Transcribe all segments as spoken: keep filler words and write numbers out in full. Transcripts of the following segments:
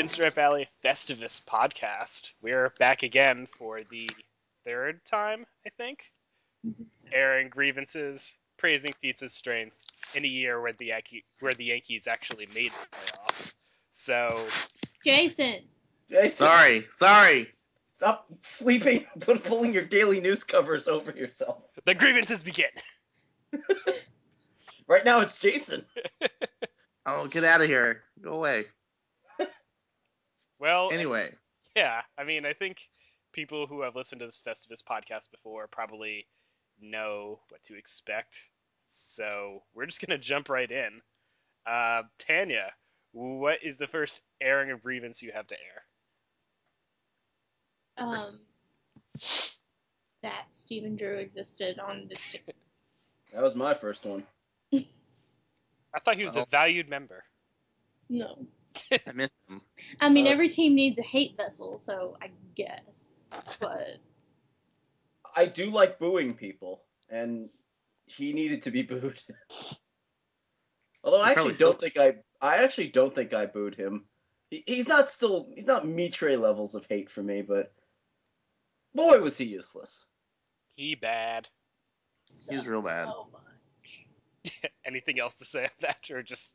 Pinstripe Alley Festivus podcast. We're back again for the third time, I think, airing grievances, praising feats of strength in a year where the Yankee, where the Yankees actually made the playoffs. So, Jason. Jason, Sorry, sorry. stop sleeping, put pulling your daily news covers over yourself. the grievances begin. Right now it's Jason. Oh, get out of here. Go away. Well, Anyway, yeah, I mean, I think people who have listened to this Festivus podcast before probably know what to expect. So we're just gonna jump right in. Uh, Tanya, what is the first airing of grievance you have to air? Um, that Stephen Drew existed on this team. That was my first one. I thought he was Well. a valued member. No. I missed him. I mean, Uh, every team needs a hate vessel, so I guess. But I do like booing people, and he needed to be booed. Although I He actually probably don't should. think I, I actually don't think I booed him. He, he's not still, he's not Mitre levels of hate for me, but boy was he useless. He bad. He's real bad. So much. Anything else to say on that, or just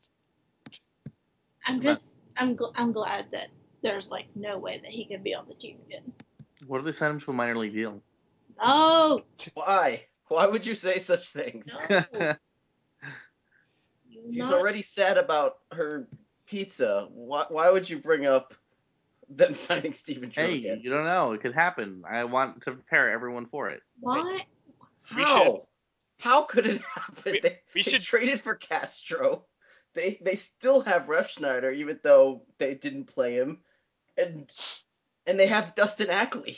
I'm Come on. just, I'm, gl- I'm glad that there's like no way that he can be on the team again. What if they sent him to a minor league deal? No, Why? Why would you say such things? no. You She's not- already sad about her pizza. Why, why would you bring up them signing Stephen Drew Hey, again? you don't know. It could happen. I want to prepare everyone for it. Why? we How? should- How could it happen? We- they we they should- traded for Castro. They they still have Ref Schneider, even though they didn't play him, and and they have Dustin Ackley.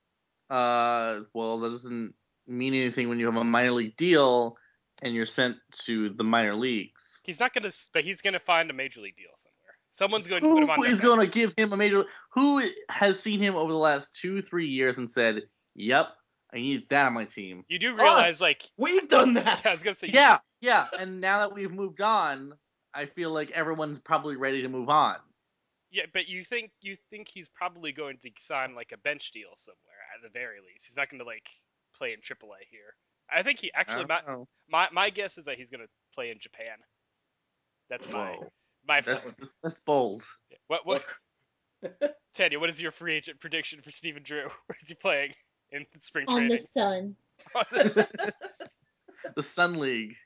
Uh, well, that doesn't mean anything when you have a minor league deal and you're sent to the minor leagues. he's not gonna, but he's gonna find a major league deal somewhere. Someone's going to put him on Who their is going to bench. give him a major? Who has seen him over the last two, three years and said, "Yep, I need that on my team"? You do realize, Us! like, We've done that. yeah, I was gonna say, you- Yeah, yeah. And now that we've moved on, I feel like everyone's probably ready to move on. yeah, but you think you think he's probably going to sign like a bench deal somewhere at the very least. He's not going to like play in triple A here. I think he I actually don't my, know. my my guess is that he's going to play in Japan. That's my Whoa, my that's, that's bold. what what Look, Tanya, what is your free agent prediction for Stephen Drew? Where is he playing in spring On training? the sun. On the The Sun League.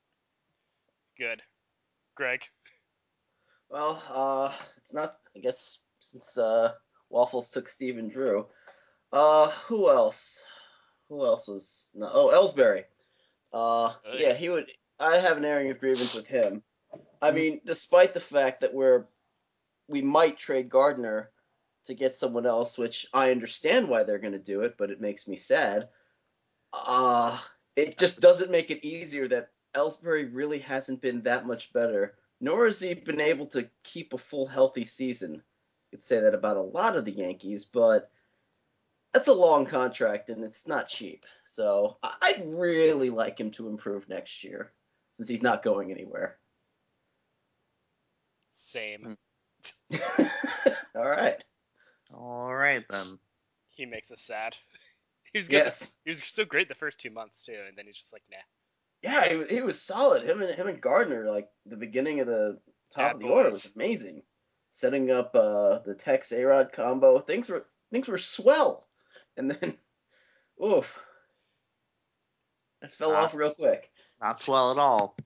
Good, Greg. well, uh, it's not. I guess since uh, Waffles took Stephen Drew, uh, who else? Who else was? No, oh, Ellsbury. Uh, Hey. yeah, he would. I have an airing of grievance with him. I Hmm. mean, despite the fact that we're we might trade Gardner to get someone else, which I understand why they're going to do it, but it makes me sad. Uh, it just doesn't make it easier that Ellsbury really hasn't been that much better, nor has he been able to keep a full healthy season. You could say that about a lot of the Yankees, but that's a long contract and it's not cheap. So I- I'd really like him to improve next year, since he's not going anywhere. Same. All right. All right then. He makes us sad. He was good. Yes. He was so great the first two months too, and then he's just like, nah. Yeah, he, wa- he was solid. Him and him and Gardner, like the beginning of the top Bad of the order, boys. was amazing. Setting up uh, the Tex A Rod combo, things were things were swell, and then, oof, it fell Ah. off real quick. Not swell at all.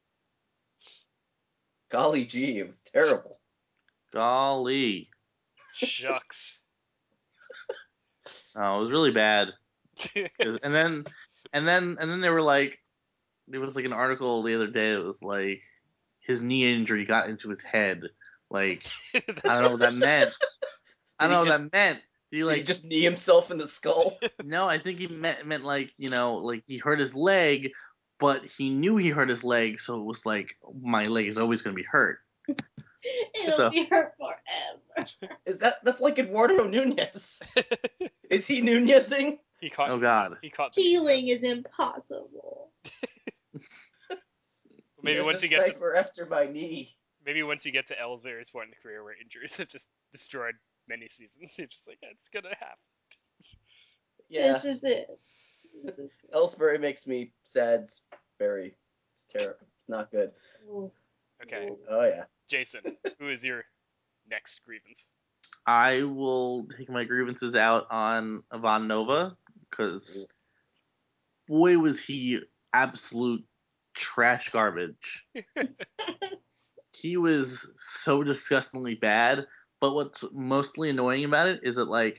Golly gee, it was terrible. Golly. Shucks. Oh, it was really bad. 'Cause- And then, and then, and then they were like, there was like an article the other day that was like, his knee injury got into his head. Like, I don't know what that meant. I Did don't know he what just- that meant. Did he Did like? he just knee himself in the skull? No, I think he meant meant like you know, like he hurt his leg, but he knew he hurt his leg, so it was like my leg is always gonna be hurt. It'll So- be hurt forever. Is that that's like Eduardo Nunez? Is he Nunezing? he caught. Oh God. He caught. the Healing defense. is impossible. Maybe Here's once a he gets sniper after my knee. maybe once you get to Ellsbury's point in the career where injuries have just destroyed many seasons, you're just like, it's gonna happen. Yeah, This is it. This is it. Ellsbury makes me sad. It's very, it's terrible. It's not good. Ooh. Okay, Ooh. Oh yeah. Jason, who is your next grievance? I will take my grievances out on Ivan Nova because boy was he absolute trash garbage. He was so disgustingly bad. But what's mostly annoying about it is that like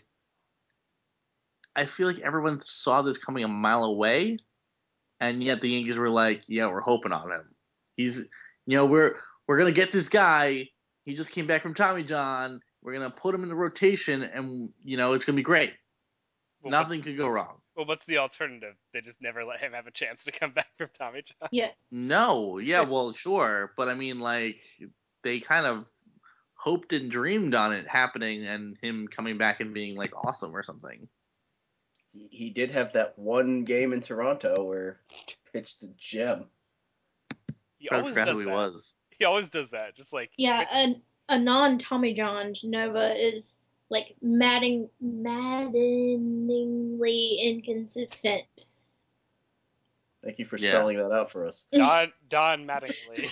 I feel like everyone saw this coming a mile away, and yet the Yankees were like, "Yeah, we're hoping on him. He's, you know, we're we're gonna get this guy. He just came back from Tommy John. We're gonna put him in the rotation, and you know, it's gonna be great. Well, Nothing what's, could go wrong." well, what's the alternative? They just never let him have a chance to come back from Tommy John. Yes. No, yeah, well, sure, but I mean, like, they kind of hoped and dreamed on it happening and him coming back and being like awesome or something. He, he did have that one game in Toronto where he pitched a gem. He I always forgot does who he that. was. He always does that. Just like Yeah, a, a non Tommy John Nova is like madding, maddeningly inconsistent. Thank you for Yeah. spelling that out for us. Don Don Mattingly.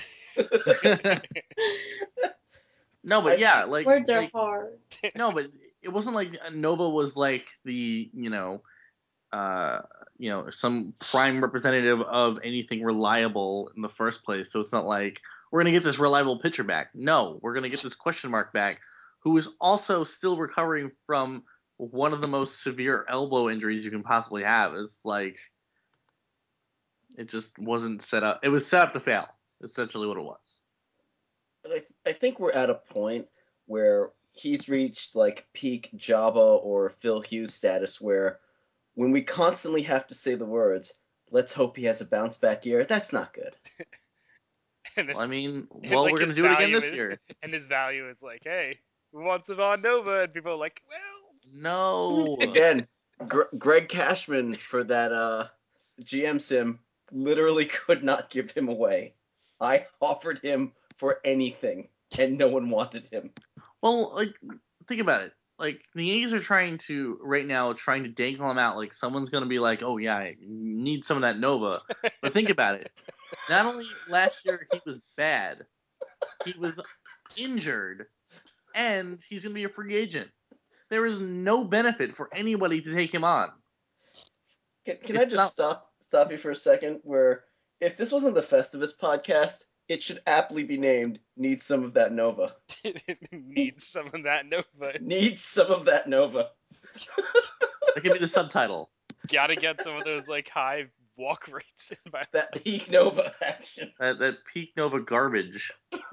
No, but I yeah, think like, Words are like hard. no, but it wasn't like Nova was like the you know, uh, you know, some prime representative of anything reliable in the first place. So it's not like we're gonna get this reliable pitcher back. No, we're gonna get this question mark back, who is also still recovering from one of the most severe elbow injuries you can possibly have. It's like it just wasn't set up. It was set up to fail. Essentially, what it was. I, I think we're at a point where he's reached like peak Java or Phil Hughes status where when we constantly have to say the words, let's hope he has a bounce back year, that's not good. and Well, I it's, mean, and, well, like, we're gonna his do it again value this is- year. And his value is like, hey, who wants Ivan Nova? And people are like, well, No. Again, Gr- Greg Cashman for that uh, G M sim literally could not give him away. I offered him for anything, and no one wanted him. Well, like, think about it. Like, the Yankees are trying to, right now, trying to dangle him out. Like, someone's going to be like, oh, yeah, I need some of that Nova. But think about it. Not only last year he was bad, he was injured, and he's going to be a free agent. There is no benefit for anybody to take him on. Can, can I It's just not- stop stop you for a second? Where if this wasn't the Festivus podcast, it should aptly be named "Need Some of That Nova." needs some of that Nova. Needs some of that Nova. That could be the subtitle. Gotta get some of those like high walk rates in my. That peak Nova action. That, that peak Nova garbage.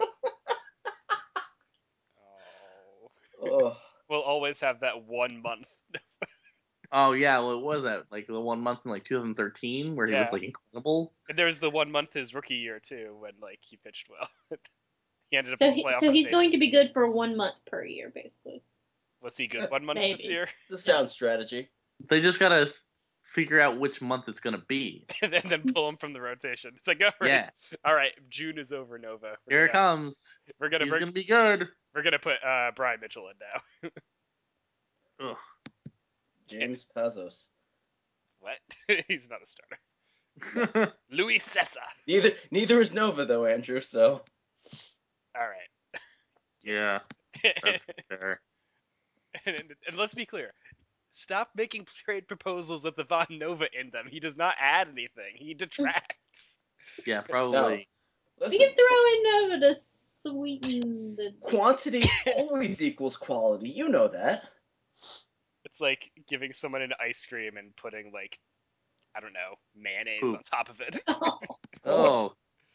Oh. Oh, We'll always have that one month. Oh, yeah, well, what was that? Like, the one month in, like, two thousand thirteen where he Yeah. was, like, incredible? And there was the one month his rookie year too, when like he pitched well. He ended up So in he, playoff so he's rotation. going to be good for one month per year, basically. Was he good one month Maybe. this year? the sound strategy. They just gotta s- figure out which month it's gonna be. and then, then pull him from the rotation. It's like, all right, Yeah, all right, June is over, Nova. We're here it gonna, comes. We're gonna He's we're, gonna be good. we're gonna put uh, Brian Mitchell in now. Ugh. James Pazos. What? He's not a starter. Luis Cessa. Neither neither is Nova though, Andrew. So All right. Yeah, that's fair. and, and, and let's be clear. Stop making trade proposals with Ivan Nova in them. He does not add anything. He detracts. Yeah, probably. We listen, can throw in Nova to sweeten the. quantity always equals quality. You know that. It's like giving someone an ice cream and putting like, I don't know, mayonnaise Poop. on top of it. Oh,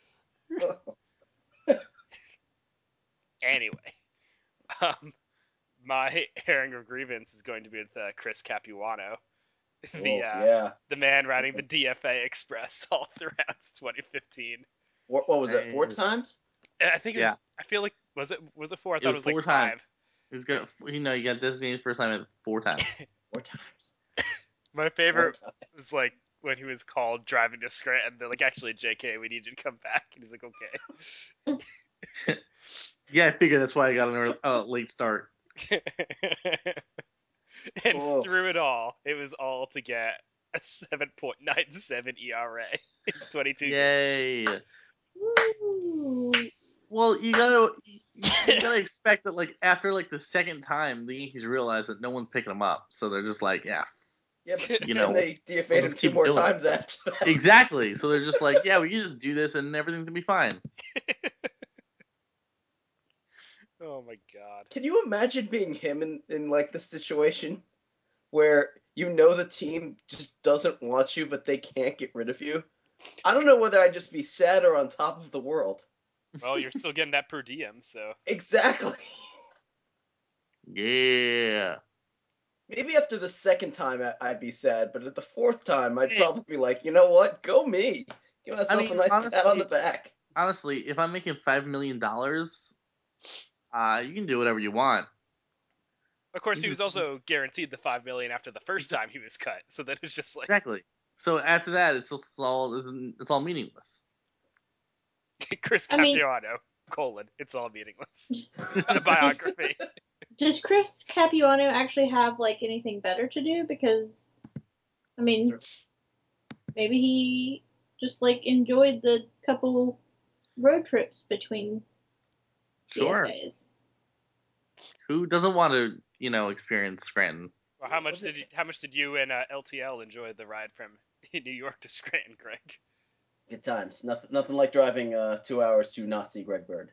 Anyway, um, my airing of grievance is going to be with uh, Chris Capuano, the Oh, uh, yeah. the man riding the D F A Express all throughout twenty fifteen. What, what was it? Four Nice. times? And I think it Yeah. was. I feel like was it was it four? I It thought was it was like four times. five. he's got. You know, you got designated first time at four times. Four times. My Four favorite times. was like when he was called driving to Scranton. They're like, actually, J K, we need you to come back, and he's like, okay. Yeah, I figured that's why I got an early, uh, late start. And Whoa. through it all, it was all to get a seven point nine seven E R A in twenty-two games. Yay! Woo. Well, you gotta you, you gotta expect that like after like the second time, the Yankees realize that no one's picking them up, so they're just like, yeah, Yeah, but you then know, they D F A'd we'll him just two keep more doing it. times after that. exactly. So they're just like, yeah, we can just do this and everything's gonna be fine. Oh my god. Can you imagine being him in, in like the situation where you know the team just doesn't want you, but they can't get rid of you? I don't know whether I'd just be sad or on top of the world. Well, you're still getting that per diem, so. Exactly. Yeah. Maybe after the second time I- I'd be sad, but at the fourth time I'd Hey. probably be like, you know what? Go me. Give myself mean, a nice pat on honestly- the back. Honestly, if I'm making five million dollars, uh, you can do whatever you want. Of course, You he can- was also guaranteed the five million after the first time he was cut, so that it's just like Exactly. So after that, it's just all it's all meaningless. Chris I mean- Capuano, colon, it's all meaningless. A biography. Does Chris Capuano actually have like anything better to do? Because, I mean, maybe he just like enjoyed the couple road trips between Sure. D F As. Who doesn't want to, you know, experience Scranton? Well, how much did you, how much did you and uh, L T L enjoy the ride from New York to Scranton, Greg? Good times. Nothing, nothing like driving uh, two hours to not see Greg Bird.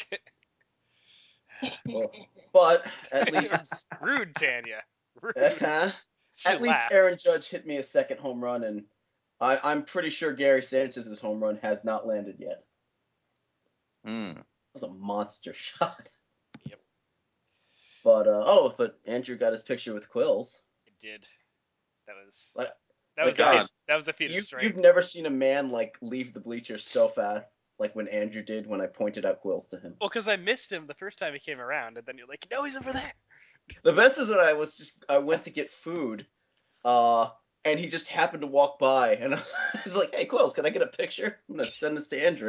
Well, but at least, Rude, Tanya. Rude. uh, She at least laughed. Aaron Judge hit me a second home run, and I, I'm pretty sure Gary Sanchez's home run has not landed yet. Mm. It was a monster shot. Yep. But uh, oh, but Andrew got his picture with Quills. It did. That was Like, that like, was a guys, feat, that was a feat You, of strength. you've never seen a man like leave the bleachers so fast, like when Andrew did when I pointed out Quills to him. Well, because I missed him the first time he came around, and then you're like, no, he's over there. The best is when I was just I went to get food, uh, and he just happened to walk by, and I was, I was like, "Hey, Quills, can I get a picture? I'm gonna send this to Andrew."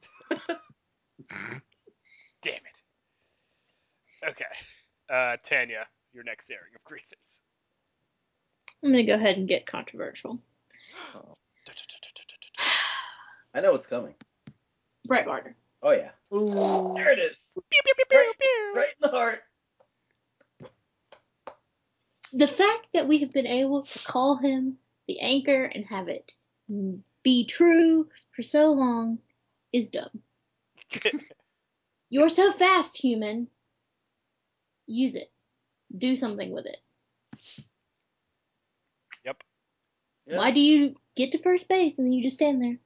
Damn it. Okay. Uh, Tanya, your next airing of grievance. I'm gonna go ahead and get controversial. I know it's coming. Brett Gardner. Oh yeah, Ooh. there it is, Pew, pew, pew, Right. pew, pew. right in the heart. The fact that we have been able to call him the anchor and have it be true for so long is dumb. You're so fast, human. Use it. Do something with it. Yep. Yeah. Why do you get to first base and then you just stand there?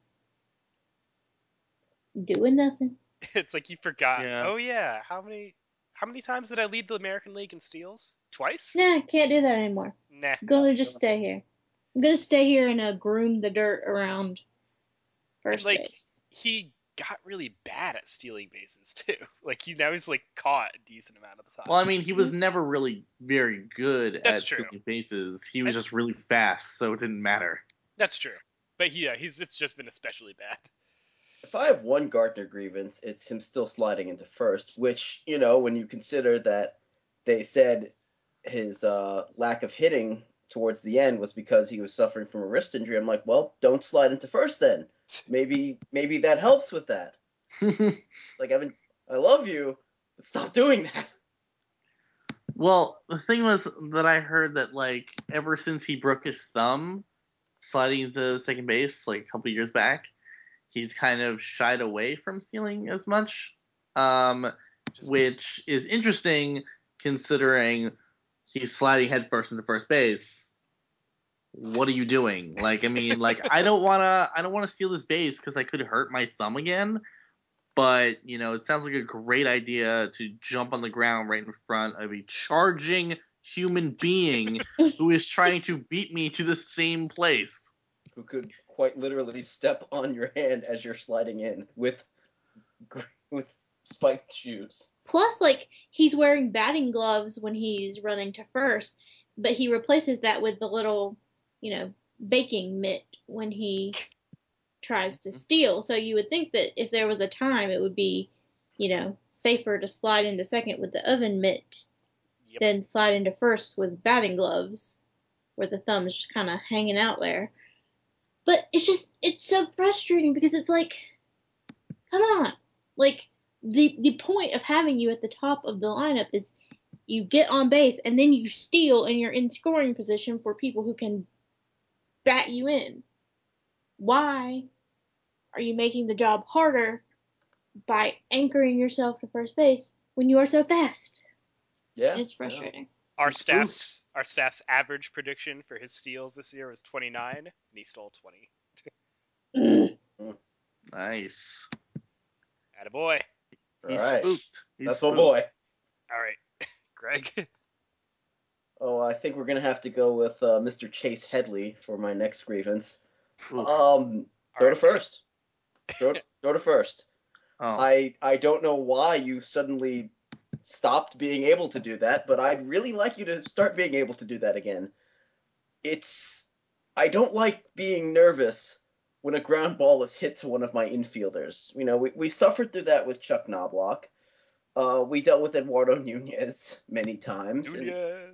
Doing nothing. It's like you forgot. Yeah. Oh yeah, how many how many times did I lead the American League in steals? Twice? Nah, can't do that anymore. Nah. I'm gonna just stay here. I'm gonna stay here and uh, groom the dirt around first like, base. He got really bad at stealing bases too. Like he now he's like caught a decent amount of the time. Well, I mean, he was never really very good That's at true. stealing bases. He was just really fast, so it didn't matter. That's true. But yeah, he's it's just been especially bad. If I have one Gardner grievance, it's him still sliding into first, which, you know, when you consider that they said his uh, lack of hitting towards the end was because he was suffering from a wrist injury, I'm like, well, don't slide into first then. Maybe maybe that helps with that. It's like, Evan, I love you, but stop doing that. Well, the thing was that I heard that like ever since he broke his thumb sliding into second base like a couple years back, he's kind of shied away from stealing as much, um, which is interesting considering he's sliding headfirst into first base. What are you doing? Like, I mean, like I don't wanna, I don't wanna steal this base because I could hurt my thumb again. But you know, it sounds like a great idea to jump on the ground right in front of a charging human being who is trying to beat me to the same place. Who could quite literally step on your hand as you're sliding in with with spiked shoes. Plus, like, he's wearing batting gloves when he's running to first, but he replaces that with the little, you know, baking mitt when he tries to steal. So you would think that if there was a time, it would be, you know, safer to slide into second with the oven mitt Yep. than slide into first with batting gloves, where the thumb is just kind of hanging out there. But it's just, it's so frustrating because it's like, come on. Like, the, the point of having you at the top of the lineup is you get on base and then you steal and you're in scoring position for people who can bat you in. Why are you making the job harder by anchoring yourself to first base when you are so fast? Yeah. It's frustrating. Our It's staff's our staff's average prediction for his steals this year was twenty-nine, and he stole twenty. Mm. Nice. Attaboy. All He's right. spooked. He's That's my spooked. boy. All right, Greg. Oh, I think we're gonna have to go with uh, Mister Chase Headley for my next grievance. Oof. Um, throw to R I P. first. Throw, throw to first. Oh. I I don't know why you suddenly stopped being able to do that, but I'd really like you to start being able to do that again. It's I don't like being nervous when a ground ball is hit to one of my infielders. You know, we, we suffered through that with Chuck Knobloch. Uh, we dealt with Eduardo Nunez many times. And, Nunez.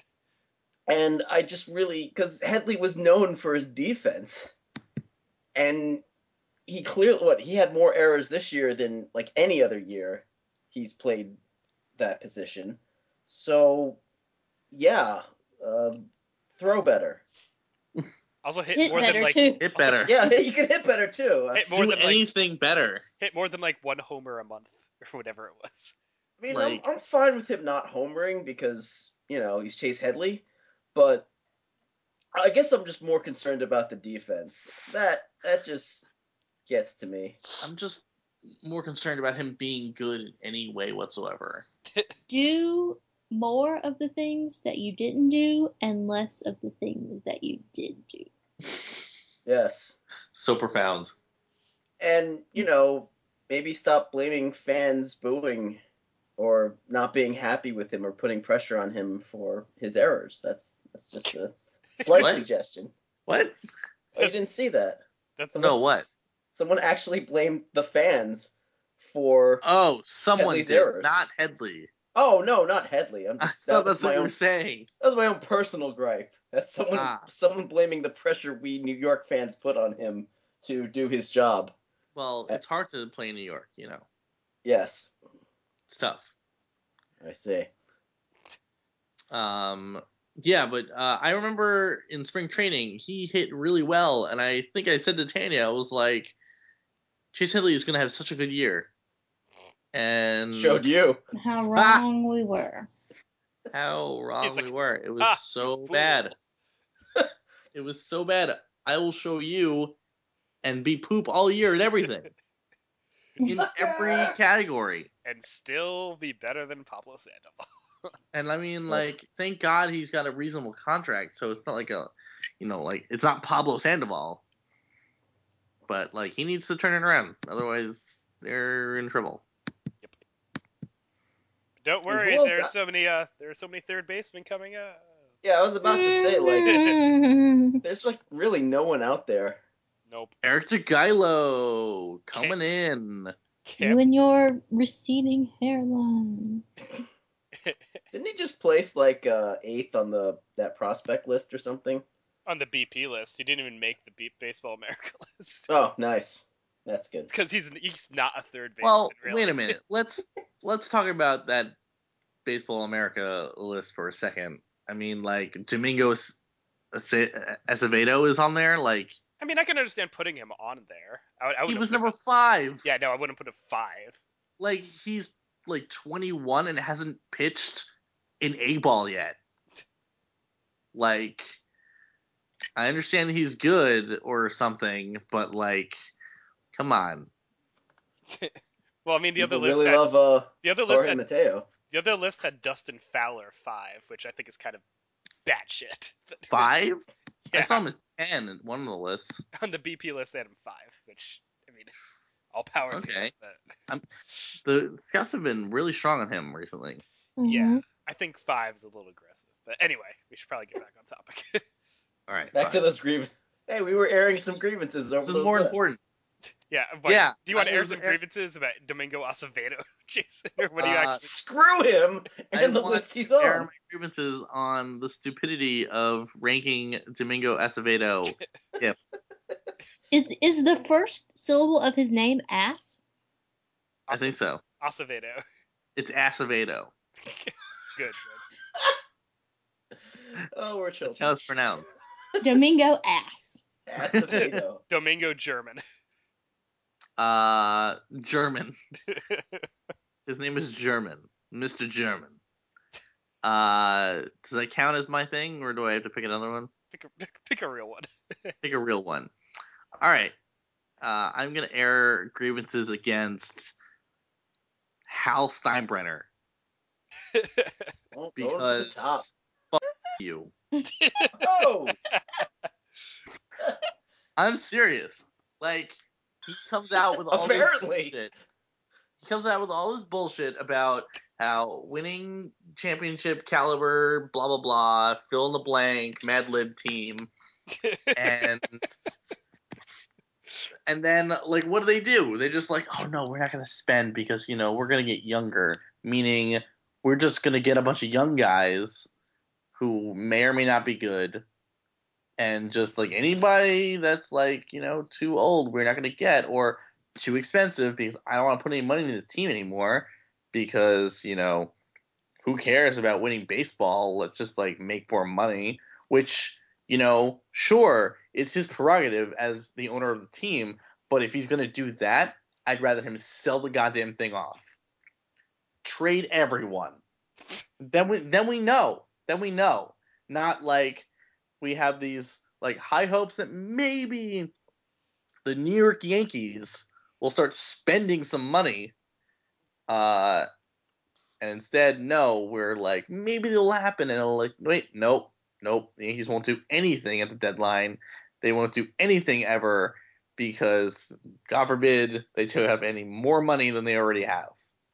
and I just really, because Headley was known for his defense. And he clearly, what, he had more errors this year than like any other year he's played that position. So, yeah, uh, throw better. Also hit Hit more better, than like too. Hit also better. Yeah, you can hit better too. I hit more Do than like anything better. hit more than like one homer a month or whatever it was. mean, Like- I'm, I'm fine with him not homering because, you know, he's Chase Headley, but I guess I'm just more concerned about the defense. That that just gets to me. I'm just more concerned about him being good in any way whatsoever. Do more of the things that you didn't do and less of the things that you did do. Yes. So profound. And, you know, maybe stop blaming fans booing or not being happy with him or putting pressure on him for his errors. That's that's just a slight What? suggestion. What? Oh, you didn't see that? That's No, what? Someone actually blamed the fans for. Oh, someone Headley's did, errors. not Headley. Oh no, not Headley. I'm I just thought that was that's my what you own. were saying. That was my own personal gripe. That's someone Ah. someone blaming the pressure we New York fans put on him to do his job. Well, it's hard to play in New York, you know. Yes, It's tough. I see. Um, yeah, but uh, I remember in spring training he hit really well, and I think I said to Tanya, I was like, Chase Headley is gonna have such a good year, and Showed you. How wrong we were. how wrong He's like, we were. It was "Ah, you so fool." bad. It was so bad. I will show you, and be poop all year and everything in Sucker! every category. And still be better than Pablo Sandoval. And I mean, Oh. like, thank God he's got a reasonable contract, so it's not like a, you know, like it's not Pablo Sandoval. But like he needs to turn it around, otherwise they're in trouble. Don't And worry, who else- there's so many uh there are so many third basemen coming up. Yeah, I was about to say like, Mm. there's like really no one out there. Nope. Eric DeGuilo coming in. You Can't. and your receding hairline. Didn't he just place like uh, eighth on the that prospect list or something? On the B P list. He didn't even make the B- Baseball America list. Oh, nice. That's good. Because he's he's not a third baseman. Well, really. wait a minute. Let's let's talk about that Baseball America list for a second. I mean, like Domingo Acevedo is on there. Like I mean, I can understand putting him on there. I, would- I he wouldn't was put him number at- five. Yeah, no, I wouldn't put a five. Like he's like twenty-one and hasn't pitched in A ball yet. Like I understand he's good or something, but like, come on. Well, I mean, the People other list really had love uh, the other list Jorge had Mateo. the other list had Dustin Fowler five, which I think is kind of batshit. Five? Yeah, I saw him as ten in one of the lists. on the B P list they had him five, which I mean, all power to Okay. him, but The scouts have been really strong on him recently. yeah, Mhm. I think five is a little aggressive. But anyway, we should probably get back on topic. All right. Back fine. to those grievances. Hey, we were airing some grievances over This is those more lists. important. Yeah. What, Yeah, Do you want I to air was some air- grievances about Domingo Acevedo, Jason? Or what do you Uh, actually? Screw him I and the want list he's to air on. my grievances on the stupidity of ranking Domingo Acevedo. Is is the first syllable of his name ass? I think so. Acevedo. It's Acevedo. Good. Oh, we're That's how children. it's pronounced. Domingo ass. Acevedo. Domingo German. Uh, German. His name is German. Mister German. Uh, does that count as my thing, or do I have to pick another one? Pick a, pick a real one. Pick a real one. All right. Uh, I'm gonna air grievances against Hal Steinbrenner Oh, going to the because top. fuck you. Oh! I'm serious. Like, he comes out with all Apparently. this bullshit. He comes out with all this bullshit about how winning championship caliber, blah blah blah, fill in the blank, Mad Lib team, and and then like, what do they do? They're just like, oh no, we're not gonna spend because you know we're gonna get younger, meaning we're just gonna get a bunch of young guys who may or may not be good, and just like anybody that's like you know too old, we're not gonna get, or too expensive because I don't want to put any money in this team anymore because you know who cares about winning baseball? Let's just like make more money, which you know sure it's his prerogative as the owner of the team, but if he's gonna do that, I'd rather him sell the goddamn thing off, trade everyone. Then we then we know. Then we know. Not like we have these like high hopes that maybe the New York Yankees will start spending some money. Uh and instead, no, we're like, maybe it'll happen, and it'll like, wait, nope, nope. The Yankees won't do anything at the deadline. They won't do anything ever because, God forbid, they to have any more money than they already have.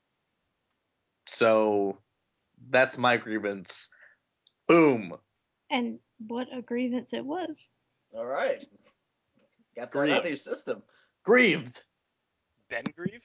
So that's my grievance. Boom. And what a grievance it was. All right. Got that Grieved. out of your system. Grieved. Ben Grieve?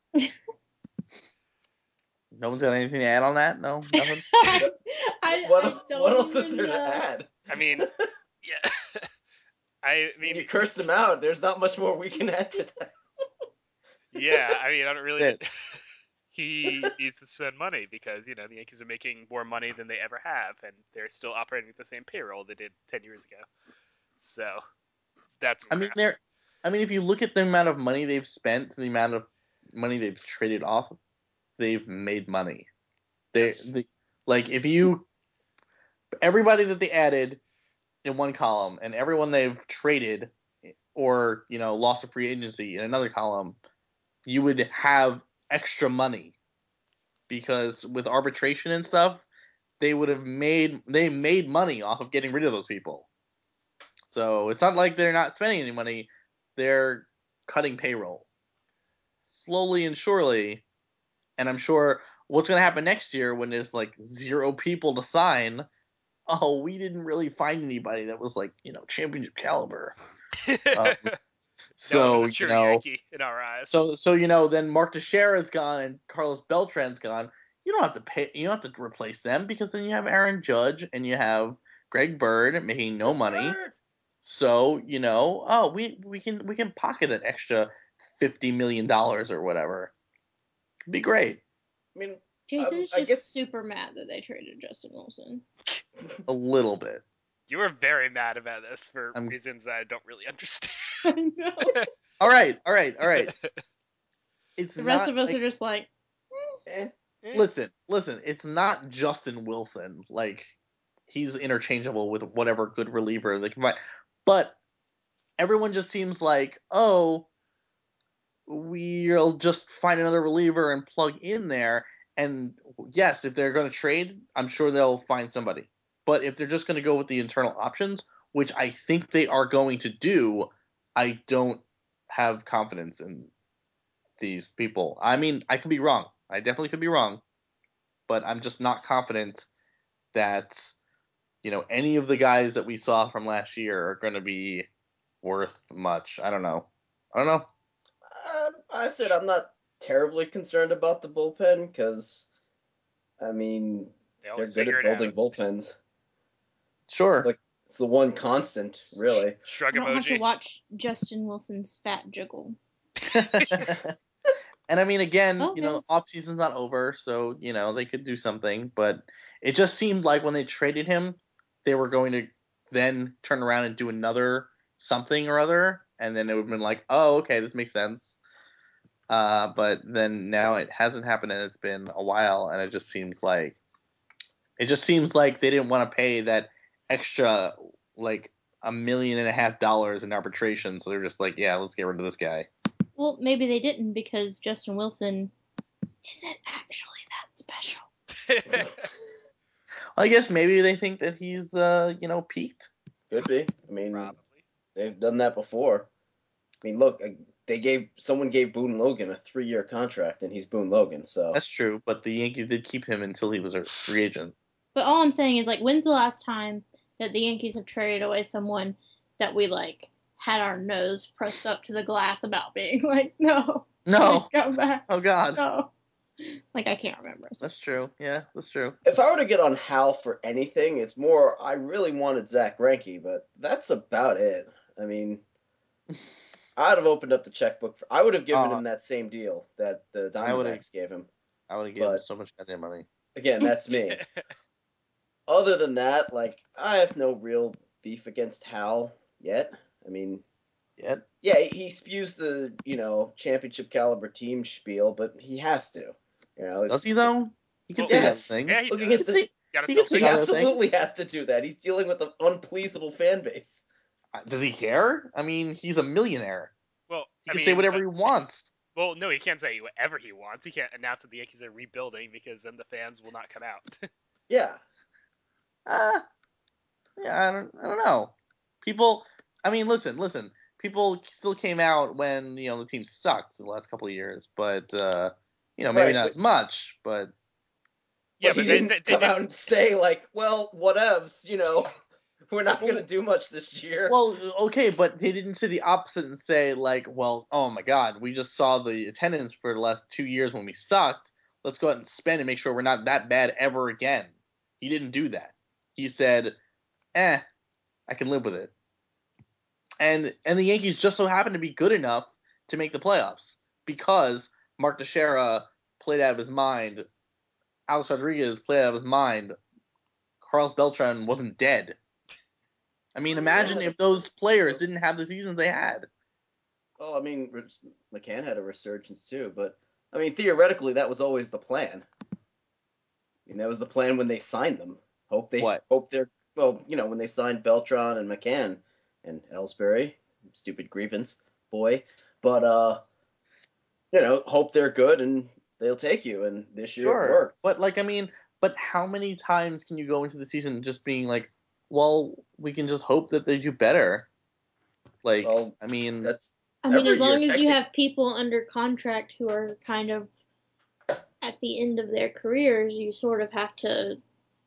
No one's got anything to add on that? No? Nothing? I, I, what, I don't what else is even there know. to add? I mean, yeah. I mean, You cursed him out. There's not much more we can add to that. yeah. I mean, I don't really. Yes. He needs to spend money because you know the Yankees are making more money than they ever have, and they're still operating with the same payroll they did ten years ago. So that's. I mean, they're. I mean, if you look at the amount of money they've spent, the amount of money they've traded off, they've made money. They, Yes. they like if you everybody that they added in one column and everyone they've traded or you know lost a free agency in another column, you would have extra money because with arbitration and stuff, they would have made they made money off of getting rid of those people. So it's not like they're not spending any money; they're cutting payroll slowly and surely. And I'm sure what's going to happen next year when there's like zero people to sign. Oh, we didn't really find anybody that was like you know championship caliber. Um, so no one was a true you know, Yankee in our eyes. so so you know, then Mark Teixeira's gone and Carlos Beltran's gone. You don't have to pay. You don't have to replace them because then you have Aaron Judge and you have Greg Bird making no money. So you know, oh, we we can we can pocket an extra fifty million dollars or whatever. It'd be great. I mean, Jason um, is I just guess- super mad that they traded Justin Wilson. A little bit. You were very mad about this for I'm- reasons that I don't really understand. I know. All right, all right, all right. It's The rest not of us like, are just like, Eh. listen, listen. It's not Justin Wilson. Like he's interchangeable with whatever good reliever they can find. But everyone just seems like, oh, we'll just find another reliever and plug in there. And yes, if they're going to trade, I'm sure they'll find somebody. But if they're just going to go with the internal options, which I think they are going to do, I don't have confidence in these people. I mean, I could be wrong. I definitely could be wrong. But I'm just not confident that, you know, any of the guys that we saw from last year are going to be worth much. I don't know. I don't know. I said I'm not terribly concerned about the bullpen because, I mean, They they're always good figure at it out. building bullpens. Sure. Like, it's the one constant, really. Shrug I don't have to emoji. watch Justin Wilson's fat jiggle. And I mean, again, Oh, you know, yes. off season's not over, so you know they could do something. But it just seemed like when they traded him, they were going to then turn around and do another something or other, and then it would have been like, oh, okay, this makes sense. Uh, but then now it hasn't happened, and it's been a while, and it just seems like it just seems like they didn't want to pay that extra like a million and a half dollars in arbitration, so they're just like, yeah, let's get rid of this guy. Well, maybe they didn't because Justin Wilson isn't actually that special. I guess maybe they think that he's, uh, you know, peaked. Could be. I mean, Probably. they've done that before. I mean, look, they gave someone gave Boone Logan a three-year contract, and he's Boone Logan. So That's true, but the Yankees did keep him until he was a free agent. But all I'm saying is, like, when's the last time that the Yankees have traded away someone that we, like, had our nose pressed up to the glass about being like, no, No. please come back. Oh, God. No. Like, I can't remember. That's true. Yeah, that's true. if I were to get on Hal for anything, it's more I really wanted Zach Greinke, but that's about it. I mean, I'd have opened up the checkbook. For, I would have given Uh, him that same deal that the I would've- Diamondbacks gave him. I would have given him But- so much goddamn money. Again, that's me. Other than that, like, I have no real beef against Hal yet. I mean, Yet? yeah, he spews the, you know, championship caliber team spiel, but he has to. You know, Does he, though? He can Well, say yes. other things. Yeah, he Looking does. at the, He Gotta he sell can say he tickets. other absolutely things. has to do that. He's dealing with an unpleasable fan base. Does he care? I mean, he's a millionaire. Well, He I can mean, say whatever uh, he wants. well, no, he can't say whatever he wants. He can't announce that the Yankees are rebuilding because then the fans will not come out. Yeah. Uh, yeah, I don't, I don't know. People, I mean, listen, listen. People still came out when, you know, the team sucked the last couple of years, but, uh, you know, maybe Right, not but- as much, but yeah, but he but they, didn't they, they come did- out and say, like, well, whatevs, you know, we're not Well- going to do much this year. well, okay, but they didn't say the opposite and say like, well, oh my God, we just saw the attendance for the last two years when we sucked. Let's go out and spend and make sure we're not that bad ever again. He didn't do that. He said, eh, I can live with it. And and the Yankees just so happened to be good enough to make the playoffs because Mark Teixeira played out of his mind, Alex Rodriguez played out of his mind, Carlos Beltran wasn't dead. I mean, imagine if those players didn't have the seasons they had. Oh, I mean, Res- McCann had a resurgence too, but I mean, theoretically, that was always the plan. I mean, that was the plan when they signed them. Hope they What? hope they're well, you know, when they signed Beltran and McCann and Ellsbury, stupid grievance boy, but uh, you know, hope they're good and they'll take you. And this year it worked. But like, I mean, but how many times can you go into the season just being like, well, we can just hope that they do better? Like, Well, I mean, That's I mean, Every as long year, as you have people under contract who are kind of at the end of their careers, you sort of have to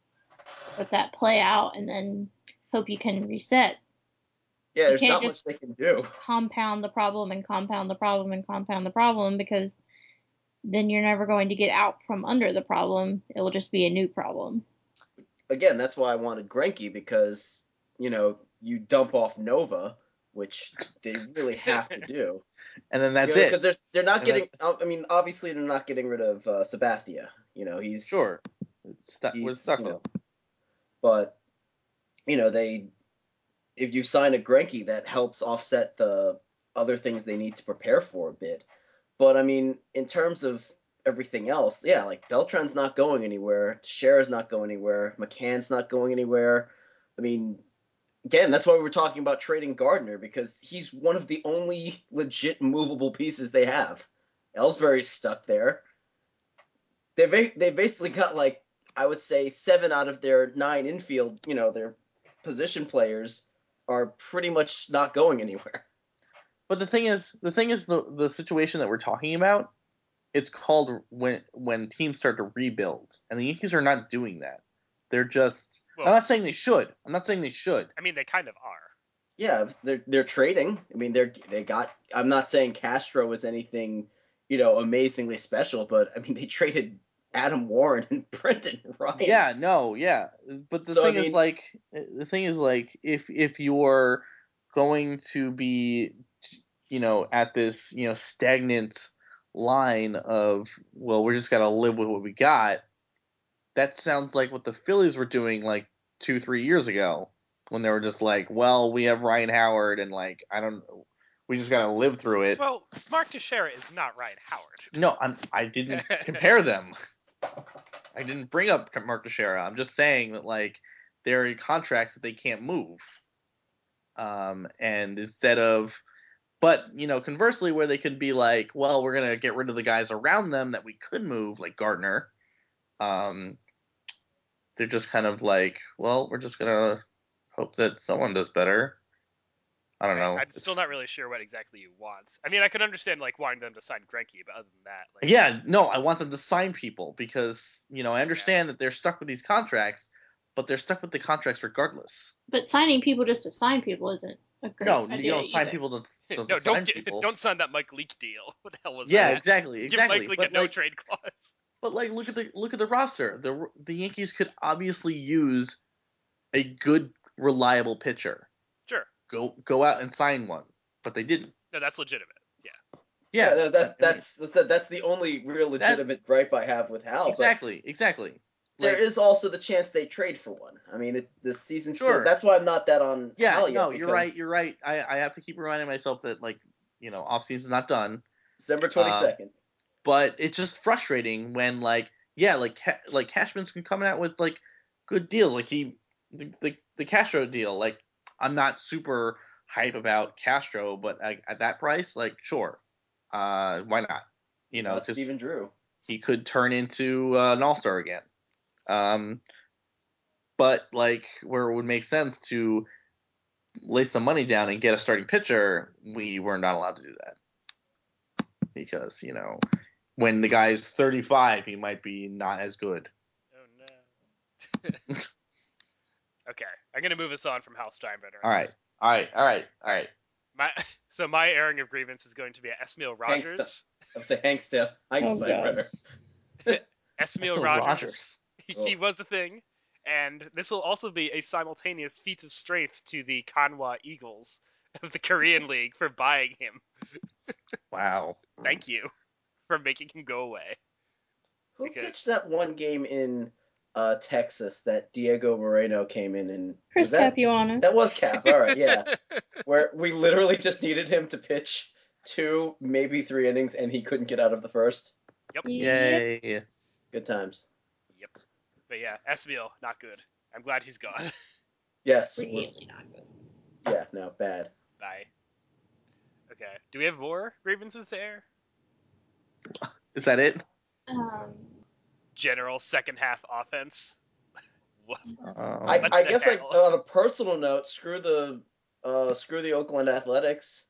let that play out and then hope you can reset. yeah. You There's can't not just- much they can do. Compound the problem and compound the problem and compound the problem because then you're never going to get out from under the problem. It will just be a new problem. Again, that's why I wanted Greinke because you know you dump off Nova, which they really have to do. and then that's you know, it. Because they're they're not And getting. I mean, obviously they're not getting rid of uh, Sabathia. You know, he's Sure, it's stu- we're he's, stuck you with know, him. but you know they if you sign a Greinke, that helps offset the other things they need to prepare for a bit. But I mean, in terms of everything else, yeah, like Beltran's not going anywhere, Teixeira's not going anywhere, McCann's not going anywhere. I mean, again, that's why we were talking about trading Gardner because he's one of the only legit movable pieces they have. Ellsbury's stuck there. They ba- they basically got like I would say seven out of their nine infield, you know, their position players are pretty much not going anywhere. But the thing is, the thing is, the the situation that we're talking about, it's called when when teams start to rebuild, and the Yankees are not doing that. They're just. Well- I'm not saying they should. I'm not saying they should. I mean, they kind of are. Yeah, they're they're trading. I mean, they're they got. I'm not saying Castro is anything, you know, amazingly special, but I mean, they traded Adam Warren and Brendan Ryan. Yeah, no, yeah. But the So, I thing is, mean- like, the thing is, like, if if you're going to be, you know, at this, you know, stagnant line of, well, we're just gotta live with what we got. That sounds like what the Phillies were doing like two, three years ago, when they were just like, well, we have Ryan Howard, and like, I don't, we just gotta live through it. Well, Mark Teixeira is not Ryan Howard. No, I'm, I didn't compare them. I didn't bring up Mark Teixeira. I'm just saying that, like, there are contracts that they can't move. Um, and instead of, but, you know, conversely, where they could be like, well, we're going to get rid of the guys around them that we could move, like Gardner. Um, they're just kind of like, well, we're just going to hope that someone does better. I don't know. I'm still not really sure what exactly you want. I mean, I could understand like wanting them to sign Greinke, but other than that, like, Yeah, no, I want them to sign people because, you know, I understand that they're stuck with these contracts, but they're stuck with the contracts regardless. But signing people just to sign people isn't a great No, idea you don't sign either. people to, to, no, to sign don't get, people. don't sign that Mike Leake deal. What the hell was Yeah, that? exactly, exactly. Give Mike Leake but a no like, trade clause. but like, look at the look at the roster. The the Yankees could obviously use a good, reliable pitcher. Sure. Go go out and sign one, but they didn't. No, that's legitimate. Yeah. Yeah, Yeah, that, that, I mean, that's that's that's the only real legitimate gripe I have with Hal. exactly, exactly. But there Like, is also the chance they trade for one. I mean, it, the season Sure. still. That's why I'm not that on yeah, Hal yet. no, you're because right, you're right. I, I have to keep reminding myself that, like, you know, off season's not done. December twenty-second. But it's just frustrating when, like, yeah, like Ca- like Cashman's been coming out with like good deals. Like he the, the the Castro deal. Like, I'm not super hype about Castro, but at, at that price, like, sure, uh, why not? You know, Not because Stephen Drew. he could turn into uh, an all star again. Um, but like, where it would make sense to lay some money down and get a starting pitcher, we were not allowed to do that because, you know, when the guy's thirty-five, he might be not as good. Oh no. Okay, I'm gonna move us on from Hal Steinbrenner. All right, all right, all right, all right. My so my airing of grievance is going to be Esmiel Rogers. I'm saying Hank still. I can Oh, say God. better. Esmiel Esmiel Rogers. Rogers. He was a thing, and this will also be a simultaneous feat of strength to the Kanwa Eagles of the Korean League for buying him. Wow. Thank you for making him go away. Who Because- pitched that one game in uh, Texas that Diego Moreno came in and Chris was that, Capuano. that was Cap. All right, yeah. Where we literally just needed him to pitch two, maybe three innings, and he couldn't get out of the first. Yep. Yep. Yay. Good times. Yep. But yeah, Esmiel, not good. I'm glad he's gone. Yes. we're- Really not good. Yeah. No. Bad. Bye. Okay. Do we have more grievances to air? Is that it? Um, General second half offense. What? Um, I, What I the guess like hell? on a personal note, screw the uh screw the Oakland Athletics.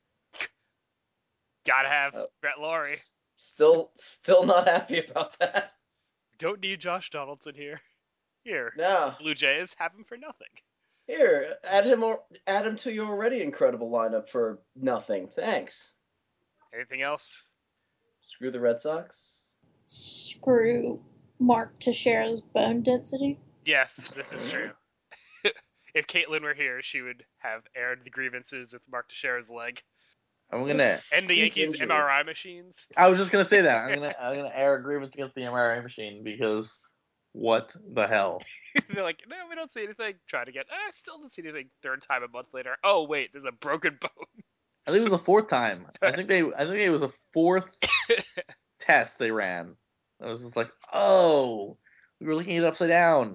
Gotta have Oh. Brett Laurie. S- Still still not happy about that. Don't need Josh Donaldson here. Here, No. Blue Jays have him for nothing. Here, add him or add him to your already incredible lineup for nothing. Thanks. Anything else? Screw the Red Sox. screw Mark Teixeira's bone density. Yes, this is true. If Caitlin were here, she would have aired the grievances with Mark Teixeira's leg I'm gonna. and the Freak Yankees injury. M R I machines. I was just gonna say that. I'm gonna. I'm gonna air a grievance against the M R I machine because what the hell? They're like, no, we don't see anything. Try it again. Ah, still don't see anything. Third time a month later. Oh wait, there's a broken bone. I think it was the fourth time. I think they. I think it was a fourth test they ran. I was just like, oh, we were looking at it upside down.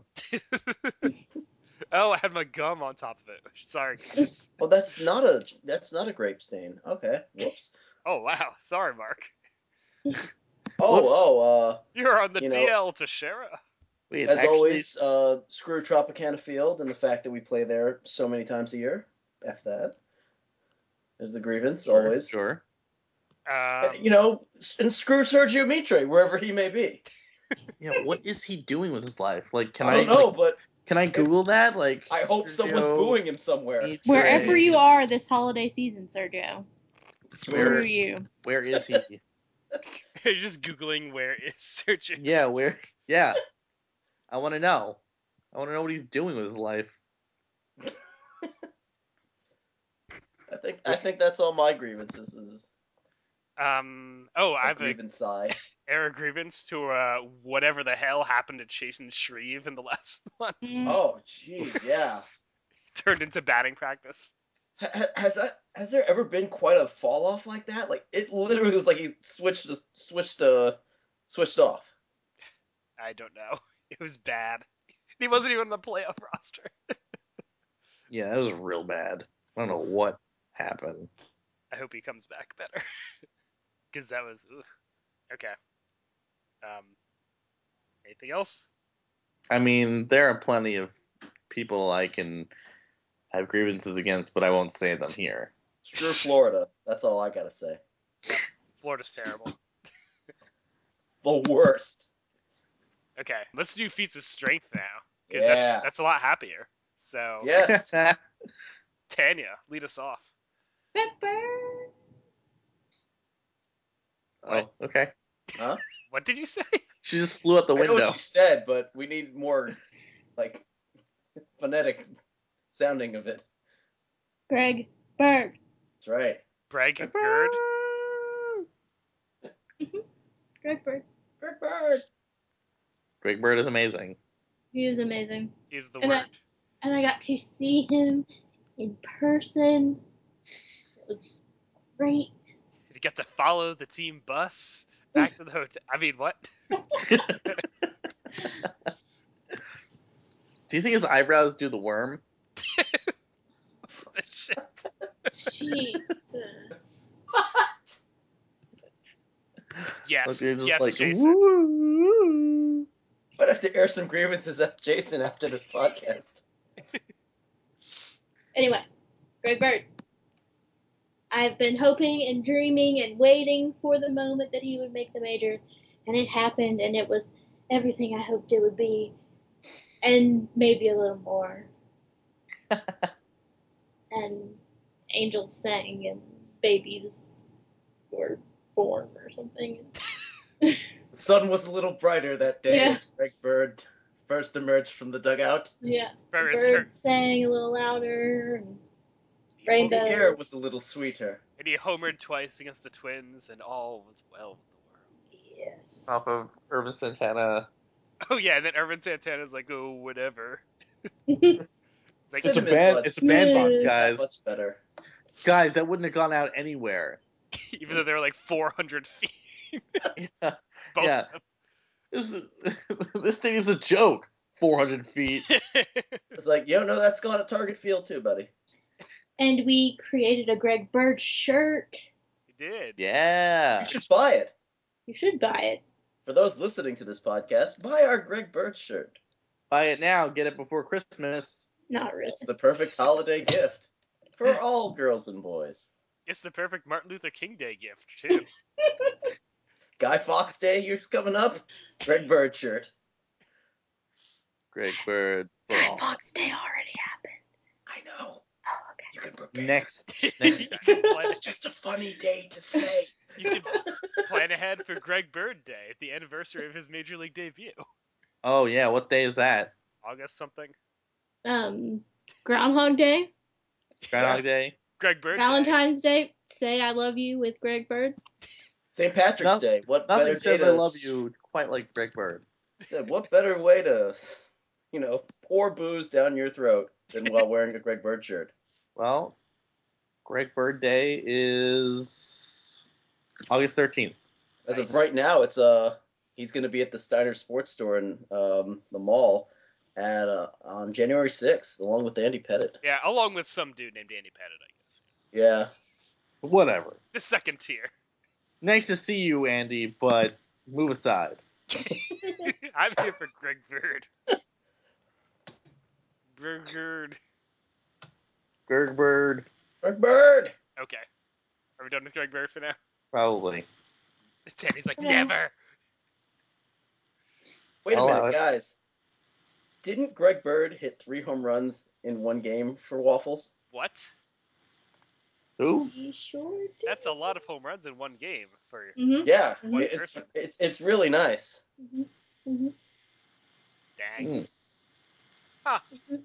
Oh, I had my gum on top of it. Sorry, guys. Oh, that's not a that's not a grape stain. Okay. Whoops. Oh wow, sorry, Mark. Oh, Whoops. oh, uh You're on the You know- D L Teixeira. Wait, it's as actually, always, uh screw Tropicana Field and the fact that we play there so many times a year. F that. There's the grievance, sure, always. Sure. Um, You know, s- and screw Sergio Mitre, wherever he may be. Yeah. What is he doing with his life? Like, can I I? don't know, like, but Can I Google that? Like, I hope someone's Sergio booing him somewhere. Mitre- Wherever you are this holiday season, Sergio. Where- Screw you. Where is he? You're just googling where is Sergio. Yeah, where? Yeah. I want to know. I want to know what he's doing with his life. I think I think that's all my grievances. Is Um. Oh, I a have a grievance side. air grievance to uh whatever the hell happened to Jason Shreve in the last one. Mm. Oh, jeez, yeah. Turned into batting practice. Ha- ha- Has that has there ever been quite a fall off like that? Like it literally was like he switched switched uh switched off. I don't know. It was bad. He wasn't even on the playoff roster. Yeah, that was real bad. I don't know what happened. I hope he comes back better. Because that was ugh. Okay. Um. Anything else? I mean, there are plenty of people I can have grievances against, but I won't say them here. Screw Florida. That's all I gotta say. Florida's terrible. The worst. Okay, let's do feats of strength now. Because Yeah. that's that's a lot happier. So Yes. Tanya, lead us off. Pepper. Oh, okay. Huh? What did you say? She just flew out the I know window. what you said, but we need more like phonetic sounding of it. Greg Bird. That's right. Breg Gerd? Greg Bird. Greg Bird. Greg Bird is amazing. He is amazing. Is the And I- word. And I got to see him in person. It was great. You get to follow the team bus back to the hotel. I mean, what? Do you think his eyebrows do the worm? The shit. Jesus. Yes, Like, they're just yes, like, Jason. "Woo." Might have to air some grievances at Jason after this podcast. Anyway, Greg Bird. I've been hoping and dreaming and waiting for the moment that he would make the majors, and it happened, and it was everything I hoped it would be, and maybe a little more. And angels sang, and babies were born or something. The sun was a little brighter that day Yeah. as Greg Bird first emerged from the dugout. Yeah, the Ferris birds Kurt. sang a little louder, and The Rainbow. air was a little sweeter. And he homered twice against the Twins, and all was well with the world. yes. Off of Irvin Santana. Oh yeah, and then Irvin Santana's like, oh, whatever. Like, It's a Cinnamon band- Buds it's a band tasted song, that guys. much better. Guys, that wouldn't have gone out anywhere. even though they were like four hundred feet. Yeah. Both Yeah. This, this stadium's a joke. four hundred feet. It's like, yo, no, that's gone at Target Field too, buddy. And we created a Greg Bird shirt. He did. Yeah. You should buy it. You should buy it. For those listening to this podcast, buy our Greg Bird shirt. Buy it now. Get it before Christmas. Not really. It's the perfect holiday gift for all girls and boys. It's the perfect Martin Luther King Day gift, too. Guy Fawkes Day here's coming up. Greg Bird shirt. Greg Bird. for Guy all. Fawkes Day already happened. I know. Oh, okay. You can prepare. Next. you, Next. can plan, It's just a funny day to say. you can plan ahead for Greg Bird Day, the anniversary of his Major League debut. Oh, yeah. What day is that? August something. Um, Groundhog Day, Groundhog Day? Greg Bird Day. Valentine's Day. Say I love you with Greg Bird. Saint Patrick's No- Day. What better Nothing day says to I love you quite like Greg Bird. Said, what better way to, you know, pour booze down your throat than while wearing a Greg Bird shirt? Well, Greg Bird Day is August thirteenth. As Nice. of right now, it's uh he's going to be at the Steiner Sports Store in um, the mall at uh, on January sixth, along with Andy Pettit. Yeah, along with some dude named Andy Pettit, I guess. Yeah, Whatever. The second tier. Nice to see you, Andy, but move aside. I'm here for Greg Bird. Greg Bird. Greg Bird, Greg Bird. Okay. Are we done with Greg Bird for now? probably. Danny's like, Yeah. never. Wait a I'll allow minute, it. guys. didn't Greg Bird hit three home runs in one game for Waffles? What? Who? He sure did. That's a lot of home runs in one game for Mm-hmm. Yeah, Mhm. it's, person. it's it's really nice. Mm-hmm. Mm-hmm. dang. Mm. Huh. Mhm.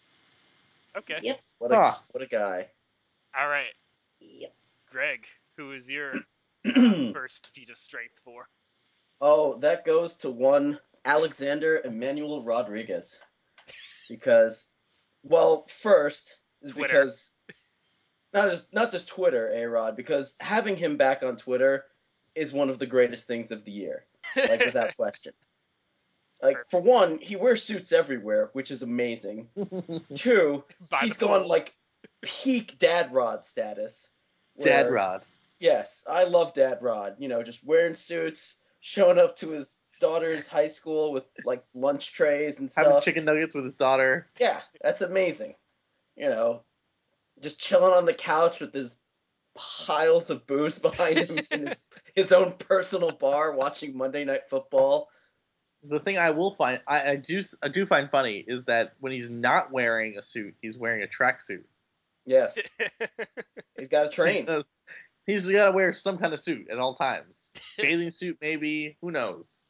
Okay. Yep. What a Huh. what a guy. All right, Yep. Greg, who is your uh, first feat of strength for? Oh, that goes to one Alexander Emmanuel Rodriguez. Because, well, first is Twitter. because not just not just Twitter, A-Rod, because having him back on Twitter is one of the greatest things of the year, like without question. Like Perfect. for one, he wears suits everywhere, which is amazing. Two, By he's the gone pool. like peak dad rod status. Dad where- Rod. Yes, I love Dad Rod. You know, just wearing suits, showing up to his daughter's high school with like lunch trays and Having stuff. chicken nuggets with his daughter. Yeah, that's amazing. You know, just chilling on the couch with his piles of booze behind him in his, his own personal bar watching Monday Night Football. The thing I will find, I, I do, I do find funny is that when he's not wearing a suit, he's wearing a tracksuit. Yes, he's got to train. Because he's got to wear some kind of suit at all times. Bathing suit, maybe. Who knows?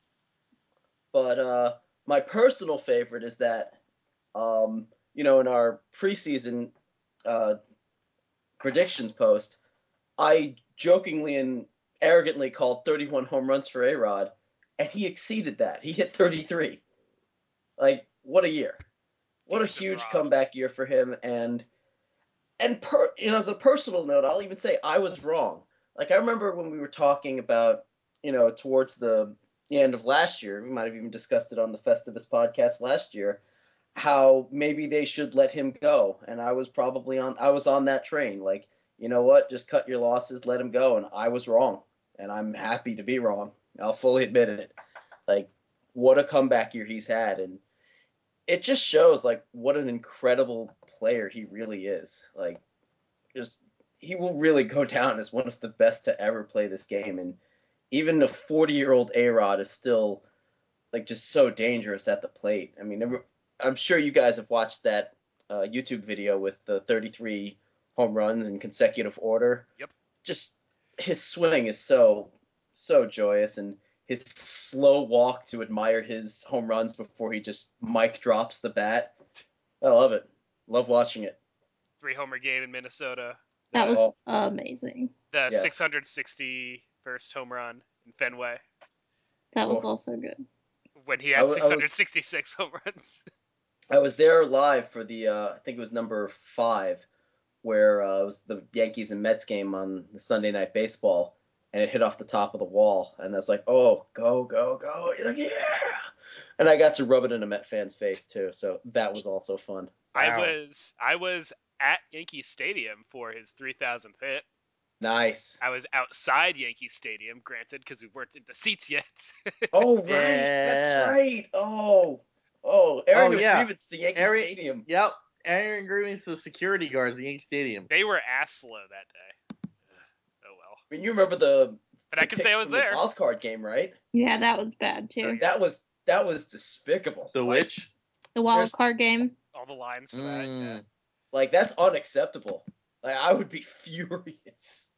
But uh, my personal favorite is that, um, you know, in our preseason uh, predictions post, I jokingly and arrogantly called thirty-one home runs for A-Rod, and he exceeded that. He hit thirty-three. Like, what a year. What a Decent huge Rob. comeback year for him. And, and per, you know, as a personal note, I'll even say I was wrong. Like, I remember when we were talking about, you know, towards the end of last year, we might have even discussed it on the Festivus podcast last year, how maybe they should let him go. And I was probably on, I was on that train. Like, you know what? Just cut your losses, let him go. And I was wrong. And I'm happy to be wrong. I'll fully admit it. Like, what a comeback year he's had. And it just shows, like, what an incredible player he really is. Like, just, he will really go down as one of the best to ever play this game. And even a forty-year-old A-Rod is still, like, just so dangerous at the plate. I mean, every, I'm sure you guys have watched that uh, YouTube video with the thirty-three home runs in consecutive order. Yep. Just his swing is so so joyous, and his slow walk to admire his home runs before he just mic drops the bat. I love it. Love watching it. Three homer game in Minnesota. That The, was amazing. the yes. six hundred sixty-first home run in Fenway That was Cool. also good. when he I had w- I was- six hundred sixty-six home runs. I was there live for the uh, I think it was number five, where uh, it was the Yankees and Mets game on the Sunday Night Baseball, and it hit off the top of the wall, and I was like, oh, go, go, go, You're like, yeah! And I got to rub it in a Met fan's face too, so that was also fun. I Wow. was I was at Yankee Stadium for his three thousandth hit. Nice. I was outside Yankee Stadium, granted, because we weren't in the seats yet. Oh right, Yeah. that's right. Oh, oh, airing Oh, of yeah. grievance to Yankee Airing- Stadium. Yep. Aaron Green's the security guards at Yankee Stadium. They were ass slow that day. Oh well. I mean, you remember the, But the I can say pitch I was from there. the wild card game, right? Yeah, that was bad too. That was that was despicable. The Like, Witch? The wild There's- card game. All the lines for that. Yeah. Mm. Like that's unacceptable. Like I would be furious.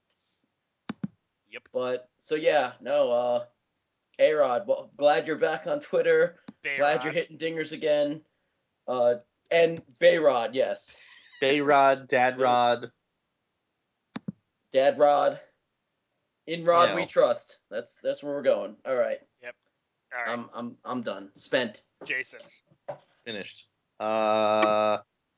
Yep. But so yeah, no, uh A-Rod, well, glad you're back on Twitter. Glad you're Bayrod. hitting dingers again. Uh and Bayrod, yes. Bayrod, Dad Rod. Dad Rod. In Rod You we know. trust. That's that's where we're going. All right. All right, I'm I'm I'm done. Spent. Jason. Finished. Uh,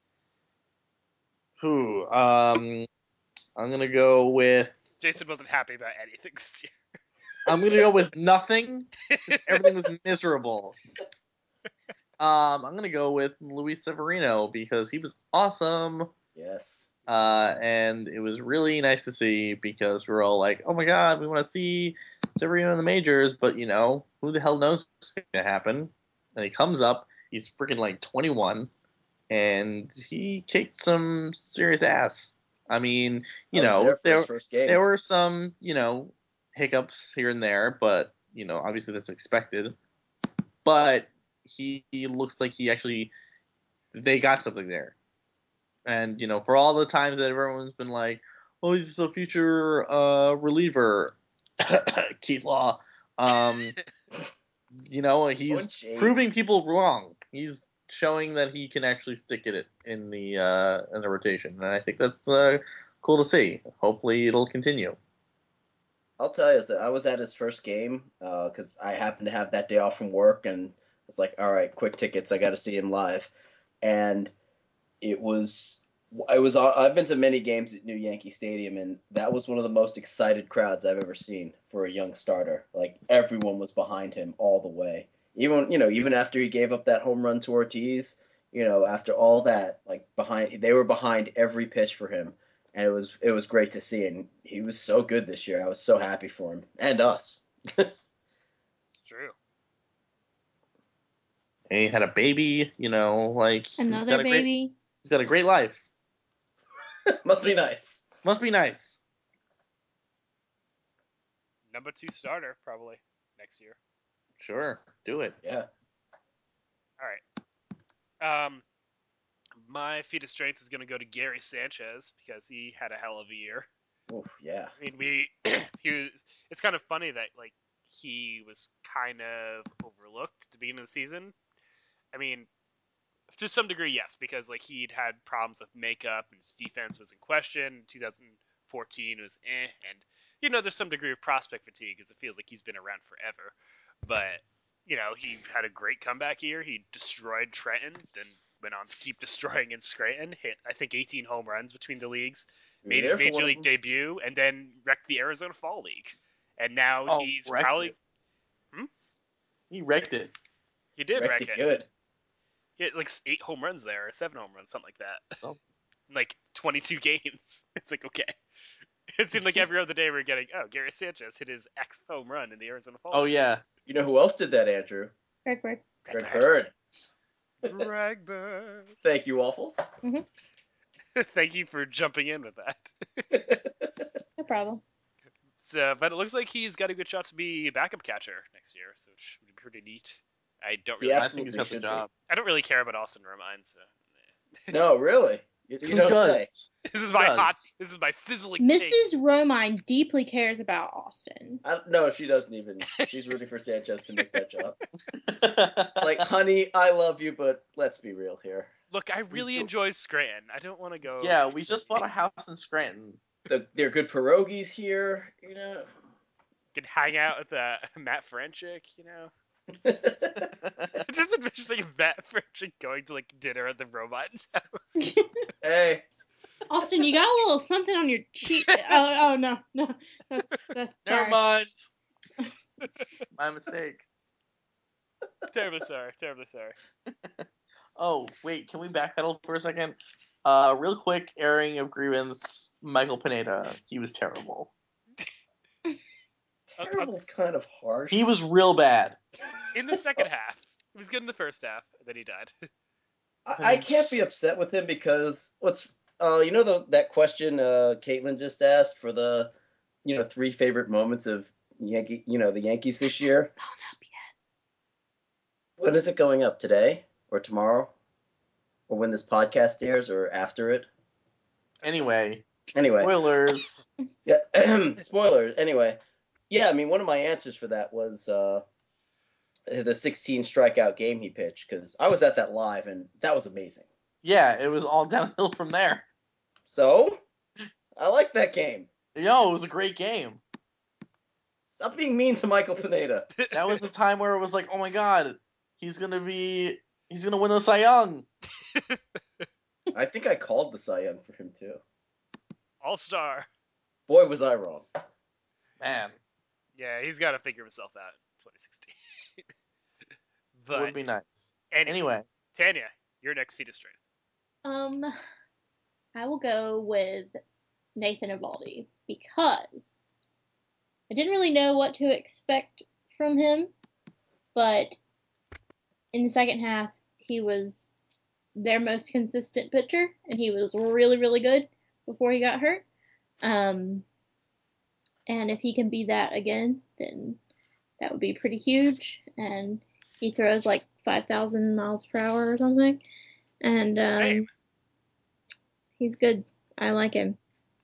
who? Um, I'm gonna go with. Jason wasn't happy about anything this I'm gonna go with nothing. year. Everything was miserable. Um, I'm gonna go with Luis Severino because he was awesome. Yes. Uh, and it was really nice to see because we're all like, oh my god, we want to see Severino in the majors, but you know, who the hell knows what's gonna happen? And he comes up, he's freaking like twenty-one, and he kicked some serious ass. I mean, you I was know, there for there his first game. there were some, you know, hiccups here and there, but you know, obviously that's expected. But he, he looks like he actually they got something there. And you know, for all the times that everyone's been like, "Oh, he's a future uh, reliever," Keith Law, um, you know, he's proving people wrong. He's showing that he can actually stick it in the uh, in the rotation, and I think that's uh, cool to see. Hopefully, it'll continue. I'll tell you, so I was at his first game because uh, I happened to have that day off from work, and it's like, all right, quick tickets, I got to see him live, and it was, I was, I've been to many games at New Yankee Stadium, and that was one of the most excited crowds I've ever seen for a young starter. Like everyone was behind him all the way, even you know, even after he gave up that home run to Ortiz, you know, after all that, like behind, they were behind every pitch for him. And it was it was great to see, and he was so good this year. I was so happy for him and us. It's true. And he had a baby, you know, like Another he's got a baby. Great, he's got a great life. Must be nice. Must be nice. Number two starter probably next year. Sure, do it. Yeah. All right. Um, my feat of strength is going to go to Gary Sanchez because he had a hell of a year. Oof, yeah. I mean, we he was. It's kind of funny that like he was kind of overlooked at the beginning of the season. I mean, to some degree, yes, because like he'd had problems with makeup and his defense was in question. twenty fourteen was eh, and you know there's some degree of prospect fatigue because it feels like he's been around forever. But you know he had a great comeback year. He destroyed Trenton, then went on to keep destroying in Scranton. Hit I think eighteen home runs between the leagues. We were Made his there for major one of league them. debut, and then wrecked the Arizona Fall League. And now Oh, he's wrecked probably it. Hmm? He wrecked it. he did Wrecked wreck it it. good. He had like eight home runs there, or seven home runs, something like that. Oh. Like twenty-two games. It's like okay. It seemed like every other day we were getting, oh, Gary Sanchez hit his X home run in the Arizona Fall. Oh yeah. You know who else did that, Andrew? Greg Bird. Greg Bird. Greg Bird. Thank you, Waffles. Thank you for jumping in with that. No problem. So, but it looks like he's got a good shot to be a backup catcher next year, so which would be pretty neat. I don't He really, I think he's absolutely got the should job. I don't really care about Austin Romine. So be. No, really. You, you Who don't does? say. this is Who my does? hot. This is my sizzling. take. Missus Romine deeply cares about Austin. I, no, she doesn't even. She's rooting for Sanchez to make that jump. Like, honey, I love you, but let's be real here. Look, I really do- enjoy Scranton. I don't want to go. Yeah, we just bought a house in Scranton. The, they're good pierogies here, you know. Could hang out with uh, Matt Frenchick, you know. Just envisioning Matt Frenchick going to like dinner at the Romine's house. Hey, Austin, you got a little something on your cheek. Oh, oh no, no, no, no Never sorry. mind. My mistake. terribly sorry. Terribly sorry. Oh, wait, can we backpedal for a second? Uh, real quick, airing of grievance, Michael Pineda. He was terrible. terrible's kind of harsh. He was real bad. In the second half, he was good in the first half, and then he died. I, I can't be upset with him because what's uh you know the that question uh Caitlin just asked for the you know three favorite moments of Yankee you know the Yankees this year. When is it going up, today or tomorrow, or when this podcast airs or after it? Anyway, Anyway, spoilers. yeah, spoilers. Anyway, yeah, I mean one of my answers for that was uh the sixteen strikeout game he pitched because I was at that live and that was amazing. Yeah, it was all downhill from there. So I like that game. Yo, it was a great game. Stop being mean to Michael Pineda. That was the time where it was like, oh my god, he's gonna be, he's gonna win the Cy Young. I think I called the Cy Young for him too. All star. Boy, was I wrong. Man, Yeah, he's got to figure himself out in twenty sixteen. it But would be nice. anyway, Anyway, Tanya, your next feat of strength. Um, I will go with Nathan Eovaldi because I didn't really know what to expect from him, but in the second half, he was their most consistent pitcher, and he was really, really good before he got hurt. Um, and if he can be that again, then that would be pretty huge. And he throws like five thousand miles per hour or something. And um, Same. he's good. I like him.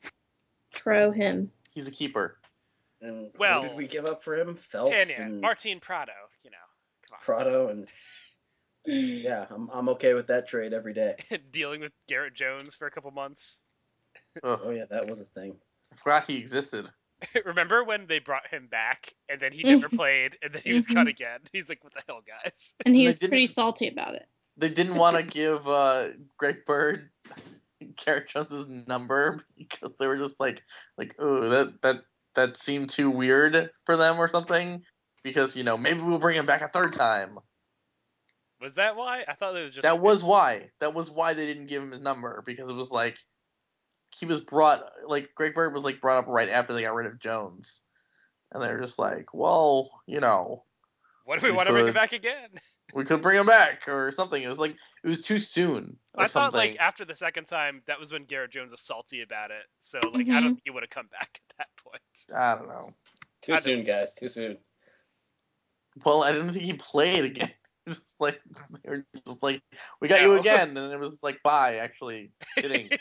Pro him. He's a keeper. And Well, what did we give up for him? Phelps Tanya, and Martin Prado, you know, come on. Prado, and yeah, I'm I'm okay with that trade every day. Dealing with Garrett Jones for a couple months. Ugh, Oh yeah, that was a thing. I forgot he existed. Remember when they brought him back and then he never played and then he was cut Mhm. again? He's like, what the hell, guys? And he They was didn't- pretty salty about it. They didn't want to give uh, Greg Bird Garrett Jones's number because they were just like, like, oh, that that that seemed too weird for them or something. Because you know, maybe we'll bring him back a third time. Was that why? I thought it was just. That was why. That was why they didn't give him his number, because it was like he was brought like Greg Bird was like brought up right after they got rid of Jones, and they're just like, well, you know, What do we, we want to bring him could- back again? we could bring him back or something. It was like it was too soon or I thought something. like after the second time, that was when Garrett Jones was salty about it. So like I Mhm. don't think he would have come back at that point. I don't know. Too I don't- soon, guys. Too soon. Well, I didn't think he played again. Just like they were just like, we got you No. again, and it was like, bye. Actually, kidding.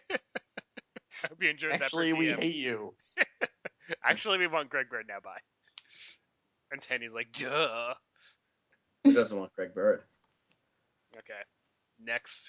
I hope you enjoyed Actually, that. Per we D M. hate you. Actually, we want Greg Bird now. Bye. And Tanya's like, duh. Who doesn't want Greg Bird? Okay. Next.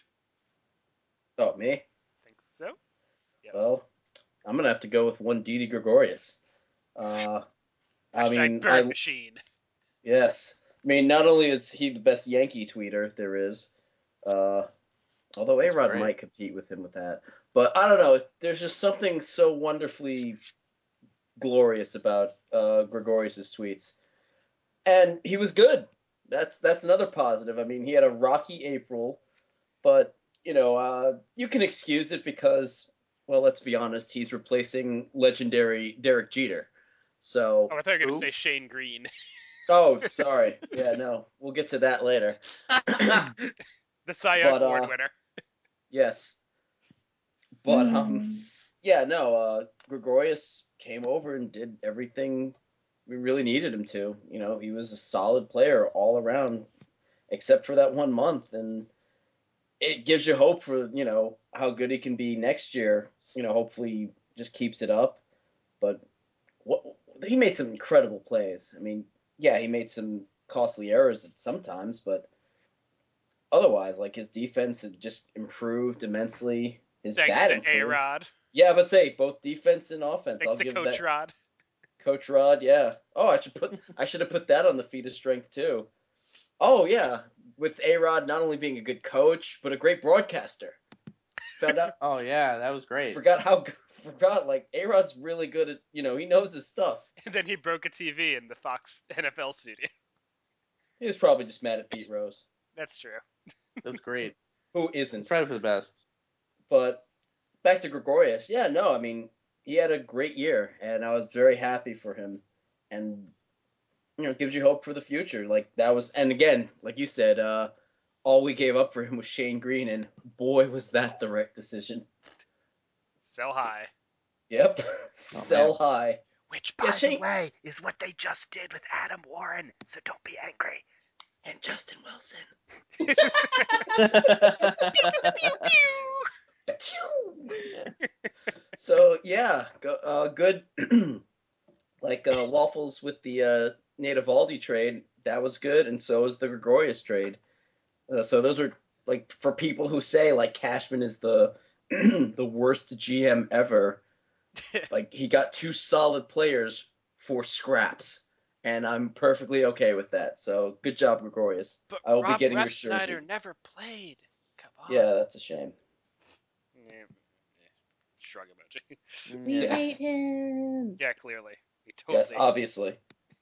Oh, me? Think so? Yes. Well, I'm gonna have to go with one Didi Gregorius. Uh, I Hashtag mean, Bird I Machine. yes. I mean, not only is he the best Yankee tweeter there is, uh, although That's A-Rod great. might compete with him with that, but I don't know. There's just something so wonderfully glorious about uh, Gregorius's tweets, and he was good. That's that's another positive. I mean, he had a rocky April, but you know, uh, you can excuse it because, well, let's be honest, he's replacing legendary Derek Jeter. So, Oh, I thought you were going Who? to say Shane Green. oh, sorry. Yeah, no, we'll get to that later. The Cy Young But, Award uh, winner. Yes. But um Mm. yeah, no, uh Gregorius came over and did everything we really needed him to. You know, he was a solid player all around except for that one month, and it gives you hope for, you know, how good he can be next year. You know, hopefully he just keeps it up. But what he made some incredible plays. I mean, yeah, he made some costly errors sometimes, but otherwise, like his defense had just improved immensely. His Thanks bat to improved. A-Rod. Yeah, but say both defense and offense. Thanks I'll to give Coach that. Rod. Coach Rod, yeah. Oh, I should put. I should have put that on the feat of strength too. Oh yeah, with A Rod not only being a good coach but a great broadcaster. Found out. Oh yeah, that was great. Forgot how. g- Forgot like A Rod's really good at. You know, he knows his stuff. And then he broke a T V in the Fox N F L studio. He was probably just mad at Pete Rose, That's true. That was great. who It's isn't. probably for the best. But back to Gregorius. Yeah, no, I mean he had a great year, and I was very happy for him, and you know, it gives you hope for the future. Like that was, and again, like you said, uh, all we gave up for him was Shane Green, and boy, was that the right decision. Sell high. Yep, sell man. high. Which, Yeah, Shane way, is what they just did with Adam Warren. So don't be angry. and Justin Wilson. So yeah, go, uh, good. Like uh, waffles with the uh, Native Aldi trade, that was good, and so is the Gregorius trade. Uh, so those are like for people who say like Cashman is the the worst G M ever. Like he got two solid players for scraps, and I'm perfectly okay with that. So good job, Gregorius. But I will Rob be getting your Refsnyder jersey. never played. Come on. Yeah, that's a shame. Yeah, yeah. Shrug emoji. We Yeah. hate him. Yeah, clearly. We totally. Yes, obviously.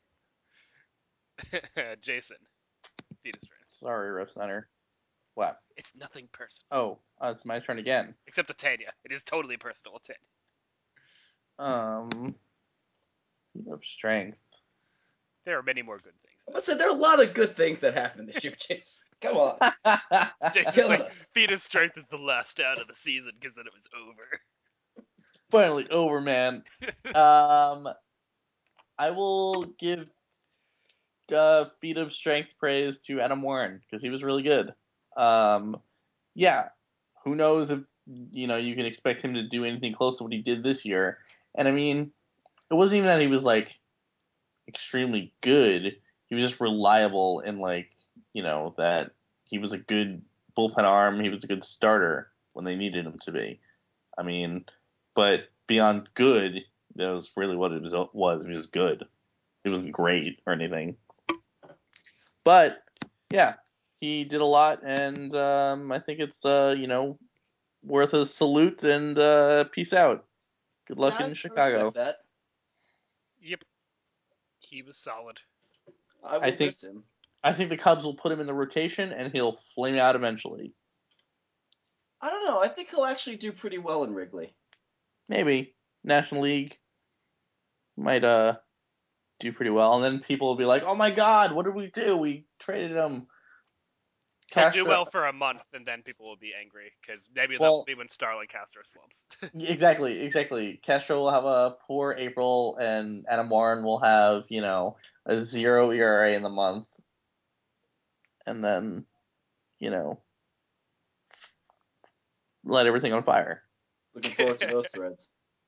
Jason. Fetus Train. Sorry, Ref Center. What? It's nothing personal. Oh, uh, it's my turn again. Except to Tanya. It is totally personal with Tanya. Um, feat of strength. There are many more good things. Listen, there are a lot of good things that happened this year, Chase. Come on. Jason's Killing like, us. Fetus Strength is the last out of the season because then it was over. Finally over, man. Um, I will give uh, feat of strength praise to Adam Warren because he was really good. Um, yeah, who knows if you know you can expect him to do anything close to what he did this year. And I mean, it wasn't even that he was like extremely good. He was just reliable in like you know that he was a good bullpen arm. He was a good starter when they needed him to be. I mean, but beyond good, that was really what it was. Was he was good. It wasn't great or anything. But yeah, he did a lot, and um, I think it's uh, you know worth a salute and uh, peace out. Good luck Yeah, in I Chicago. respect that. Yep. He was solid. I will I think miss him. I think the Cubs will put him in the rotation, and he'll flame out eventually. I don't know. I think he'll actually do pretty well in Wrigley. Maybe National League might uh do pretty well, and then people will be like, "Oh my God, what did we do? We traded him." He'll Castro, do well for a month, and then people will be angry because maybe Well- that'll be when Starlin Castro slumps. Exactly, exactly. Castro will have a poor April, and Adam Warren will have, you know, a zero E R A in the month, and then, you know, light everything on fire. Looking forward to those threads.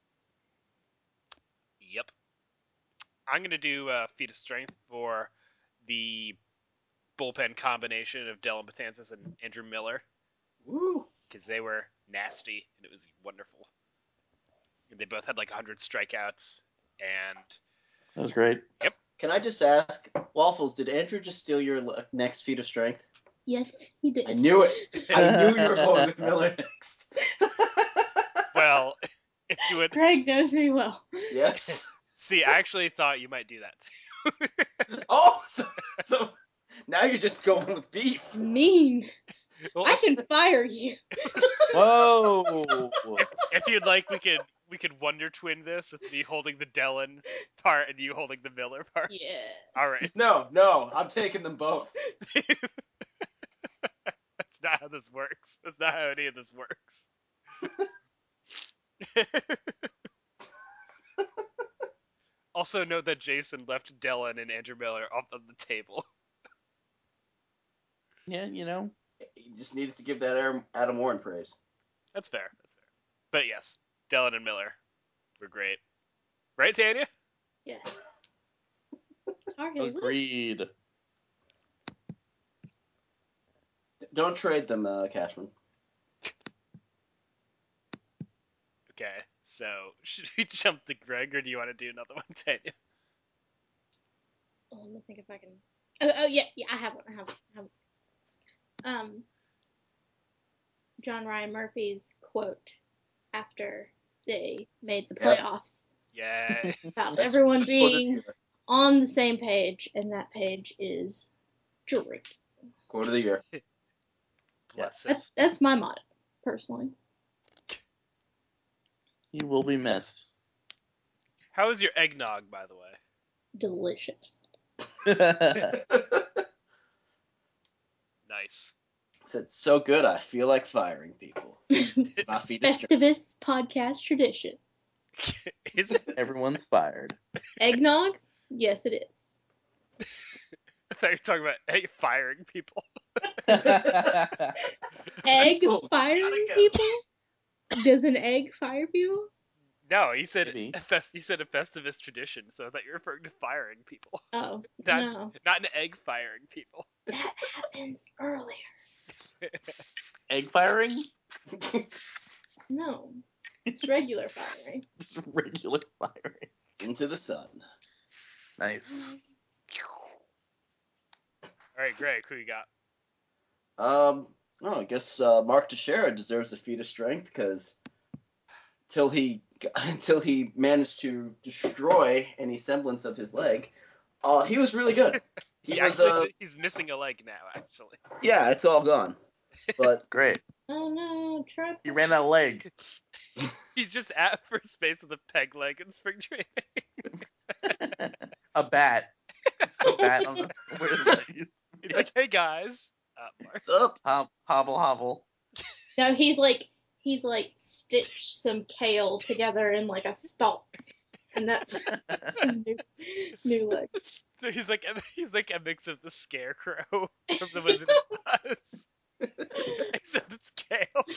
Yep. I'm gonna do uh, feat of strength for the bullpen combination of Dylan Betances and Andrew Miller Woo! because they were nasty and it was wonderful. And they both had like one hundred strikeouts, and That was great. Can I just ask, Waffles, did Andrew just steal your le- next feat of strength? Yes, he did. I knew it. I knew you were going with Miller next. well, if you would Greg knows me well. Yes. see, I actually thought you might do that. Oh, so, so now you're just going with beef. Mean. Well, I if, can fire you. Whoa! if, if you'd like, we could we could wonder twin this with me holding the Dellin part and you holding the Miller part. Yeah. All right. No, no, I'm taking them both. That's not how this works. That's not how any of this works. Also note that Jason left Dellin and Andrew Miller off of the table. Yeah, you know. You just needed to give that Adam- Adam Warren praise. That's fair. That's fair. But yes, Dellin and Miller were great. Right, Tanya? Yeah. Target. Agreed. Don't trade them, uh, Cashman. Okay, so should we jump to Greg, or do you want to do another one, Tanya? Oh, let me think if I can. Oh, oh yeah, yeah. I have one. I have one. I have one. Um, John Ryan Murphy's quote after they made the Yep. playoffs Yeah. about That's- everyone that's quote of the being year. on the same page, and that page is drink. Quote of the year. Bless it. That's that's my motto, personally. He will be missed. How is your eggnog, by the way? Delicious. Nice. Said so good, I feel like firing people. My feet is straight. Festivus podcast tradition. Is it? Everyone's fired. Eggnog? Yes, it is. I thought you were talking about egg firing people. Egg People, firing gotta go. people? Does an egg fire people? No, he said Maybe. a fest, you said a Festivus tradition, so I thought you were referring to firing people. Oh, Not, no. not an egg firing people. That happens earlier. Egg firing? No. It's regular firing. Just regular firing. Into the sun. Nice. All right, Greg, who you got? Um, oh, I guess uh, Mark Teixeira deserves a feat of strength because until he until he managed to destroy any semblance of his leg, uh, he was really good. He He was, actually, uh, he's missing a leg now, actually. yeah, it's all gone. But Great. Oh no, trap. He ran out of leg. He's just at first base with a peg leg in spring training. A bat. Just a bat on the where his leg is. He's like, hey guys. Uh, Mark. what's up? Hob- hobble hobble. No, he's like he's like stitched some kale together in like a stalk, and that's, that's his new new leg. He's like a, he's like a mix of the Scarecrow from the Wizard of Oz, except it's Kale.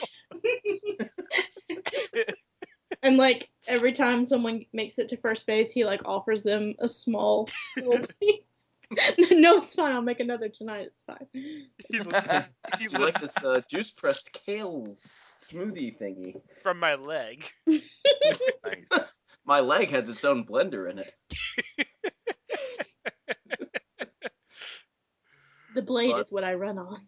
And like every time someone makes it to first base, he like offers them a small little piece. No, it's fine. I'll make another tonight. It's fine. He, It's li- fine. he You like lives this uh, juice pressed kale smoothie thingy? from my leg. Nice. My leg has its own blender in it. The blade But- is what I run on.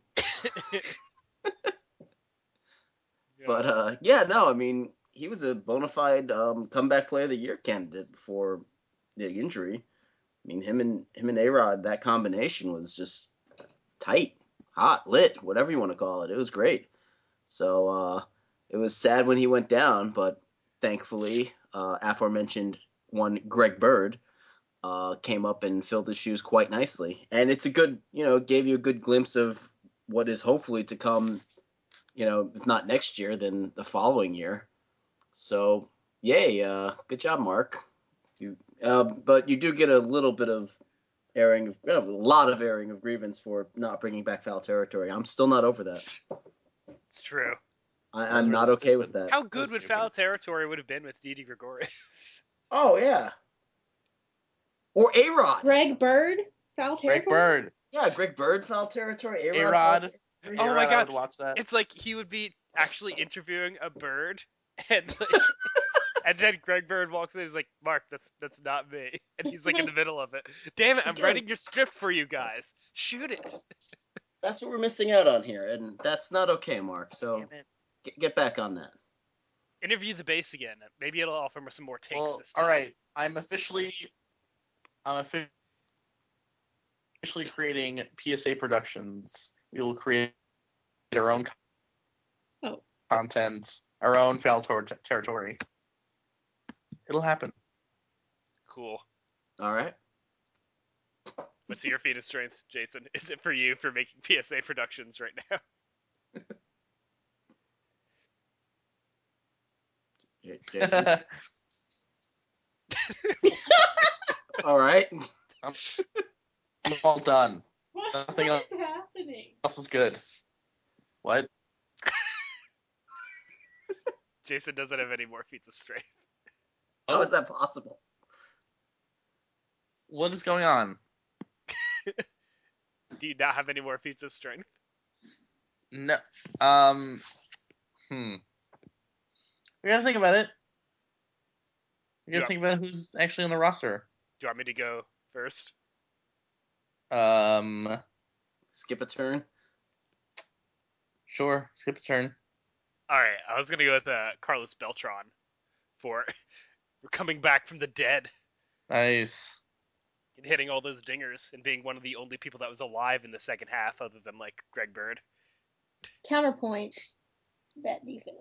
Yeah. But uh, yeah, no, I mean, he was a bona fide um, comeback player of the year candidate before the injury. I mean, him and him and A-Rod, that combination was just tight, hot, lit, whatever you want to call it. It was great. So uh, it was sad when he went down, but thankfully, uh, aforementioned one Greg Bird uh, came up and filled his shoes quite nicely. And it's a good, you know, gave you a good glimpse of what is hopefully to come, you know, if not next year, then the following year. So, yay, uh, good job, Mark. You, uh, but you do get a little bit of airing, of, a lot of airing of grievance for not bringing back Foul Territory. I'm still not over that. It's true. I, That's I'm really not okay with stupid. that. How good That's would stupid. Foul Territory would have been with Didi Gregorius? Oh, yeah. Or A-Rod. Greg Bird, foul Greg territory. Bird. Yeah, Greg Bird, Foul Territory. A-Rod. A-Rod. Foul Territory. Oh my A-Rod, I God. would watch that. It's like he would be actually interviewing a bird, and like, and then Greg Bird walks in. He's like, "Mark, that's that's not me," and he's like in the middle of it. Damn it! I'm Again. writing your script for you guys. Shoot it. That's what we're missing out on here, and that's not okay, Mark. So Damn it. get, get back on that. Interview the bass again. Maybe it'll offer some more takes Well, this time. all right. I'm officially, I'm offi- officially creating P S A Productions. We will create our own Oh. content, our own foul tor- territory. It'll happen. Cool. All right. What's your feat of strength, Jason? Is it for you for making P S A Productions right now? J- Jason. All right. I'm, I'm all done. What Nothing is else. happening? Else is good. What? Jason doesn't have any more feats of strength. How is that possible? What is going on? Do you not have any more feats of strength? No. Um. Hmm. We gotta think about it. We gotta Yeah. think about who's actually on the roster. Do you want me to go first? Um. Skip a turn. Sure. Skip a turn. All right, I was gonna go with uh, Carlos Beltran for for coming back from the dead Nice. and hitting all those dingers and being one of the only people that was alive in the second half, other than like Greg Bird. Counterpoint. That defense.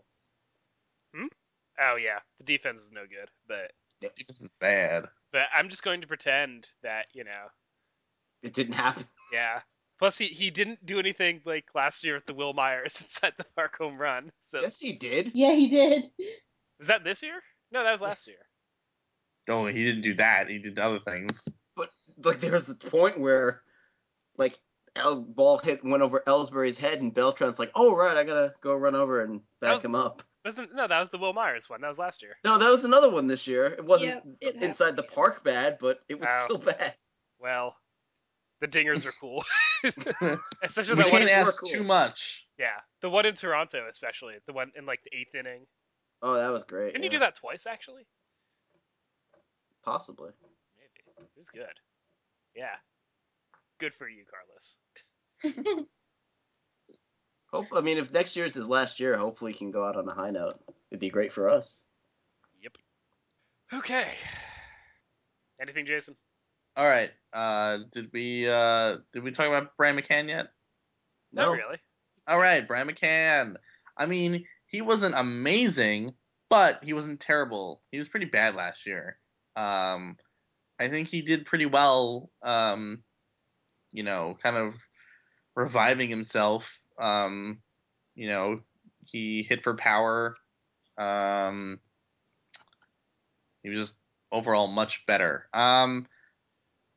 Oh yeah, the defense was no good, but This is bad. but I'm just going to pretend that you know, It didn't happen. yeah. Plus, he, he didn't do anything like last year with the Will Myers inside the park home run. So Yes, he did. Yeah, he did. was that this year? No, that was last year. Oh, he didn't do that. He did other things. But like there was a point where like El ball hit went over Ellsbury's head and Beltran's like, oh right, I gotta go run over and back was- him up. Wasn't no, that was the Will Myers one. That was last year. No, that was another one this year. It wasn't Yep, it inside the happened. park bad, but it was Oh. still bad. Well, the dingers are cool, especially We that one. can't In, were ask cool. too much. yeah, the one in Toronto, especially the one in like the eighth inning. Oh, that was great. Didn't yeah. you do that twice actually? Possibly. Maybe it was good. Yeah, good for you, Carlos. Hope I mean if next year's his last year, hopefully he can go out on a high note. It'd be great for us. Yep. Okay. Anything, Jason? All right. Uh, did we uh did we talk about Brian McCann yet? Not No. really. All right, Brian McCann. I mean, he wasn't amazing, but he wasn't terrible. He was pretty bad last year. Um, I think he did pretty well. Um, you know, kind of reviving himself. Um, you know, he hit for power. Um, he was just overall much better. Um,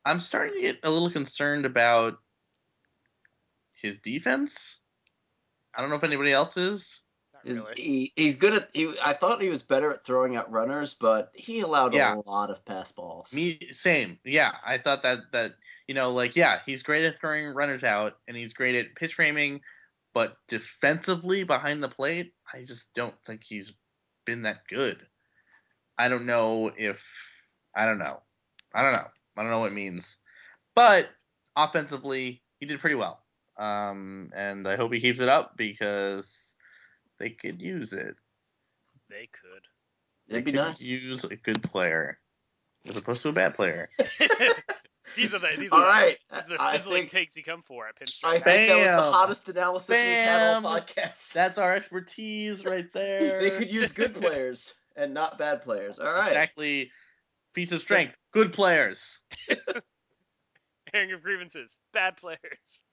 I'm starting to get a little concerned about his defense. I don't know if anybody else is. Not Is really. he, he's good at. He, I thought he was better at throwing out runners, but he allowed Yeah. a lot of pass balls. Me, same. Yeah, I thought that that you know, like, yeah, he's great at throwing runners out, and he's great at pitch framing, but defensively behind the plate, I just don't think he's been that good. I don't know if I don't know. I don't know. I don't know what it means. But offensively, he did pretty well. Um, and I hope he keeps it up because they could use it. They could. It'd be They could nice. use a good player as opposed to a bad player. These are the these All are right, the, these are the I sizzling think takes you come for at Pinstripe. I think that was the Bam! hottest analysis we've had all Bam! podcast. That's our expertise right there. They could use good players and not bad players. All right. Exactly. Piece of strength. Good players. Airing of grievances. Bad players.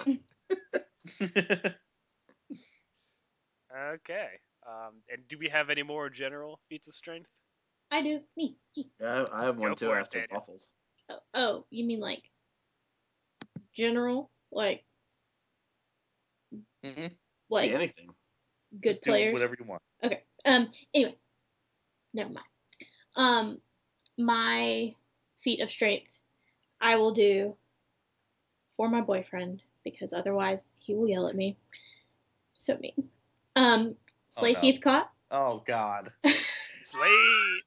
Okay. Um, and do we have any more general feats of strength? I do. Me. me. Yeah, I I have one Go too for it, after Daniel. waffles. Oh, oh, you mean like general, like Mhm. like Be anything. good Just do players? whatever you want. Okay. Um. Anyway, never mind. Um, my feat of strength, I will do for my boyfriend because otherwise he will yell at me. So mean. Um, Slade no. Heathcott. Oh God. Slade.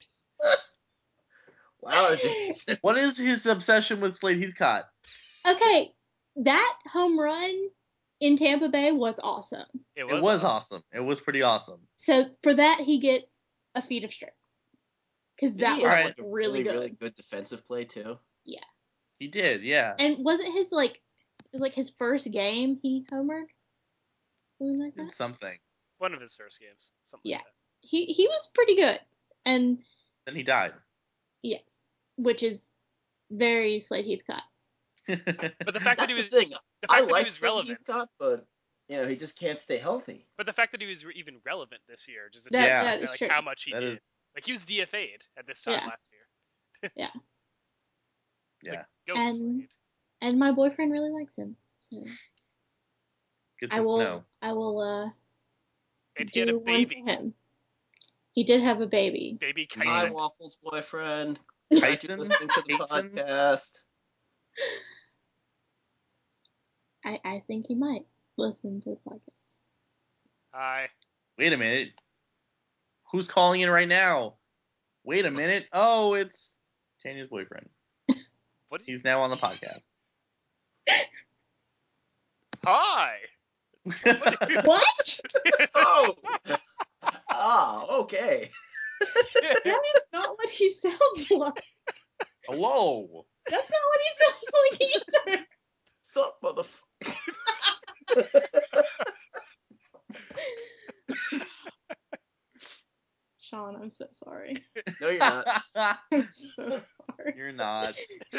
Wow, Jason. What is his obsession with Slade Heathcott? Okay, that home run in Tampa Bay was awesome. It It was, was awesome. awesome. It was pretty awesome. So for that, he gets a feat of strength because Didn't that he was have Alright. like a really, really, good. really good defensive play too? He did, yeah. And wasn't his like it was like his first game he homered, something like that. It's something. One of his first games. Something Yeah. like that. He he was pretty good, and Then he died. yes, which is very Slade Heathcott. But the fact that That's he the was thing. the I fact that he like was Slade relevant. Heathcott, but you know he just can't stay healthy. But the fact that he was re- even relevant this year, just a That Yeah. that to is like true. how much he That did. is, Like he was D F A'd at this time Yeah. last year. Yeah. yeah. Go And- Slade. And my boyfriend really likes him, so Good to I will know. I will uh And he had a do one baby. for him. He did have a baby. Baby Mm. Hi, Kyson. Waffles boyfriend. Glad you're Tyson? listening to the Tyson? podcast. I I think he might listen to the podcast. Hi. Wait a minute. Who's calling in right now? Wait a minute. Oh, it's Tanya's boyfriend. What? Did you... He's now on the podcast. Hi. What? Oh. Ah, okay. That is not what he sounds like. Hello. That's not what he sounds like either. Sup, motherfucker. Sean, I'm so sorry. No, you're not. I'm so sorry. You're not.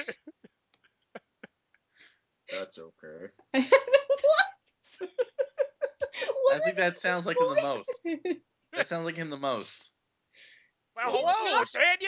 That's okay. what? What I think are that these sounds like him the most. voices? That sounds like him the most. Well, He's hello, not- Tanya.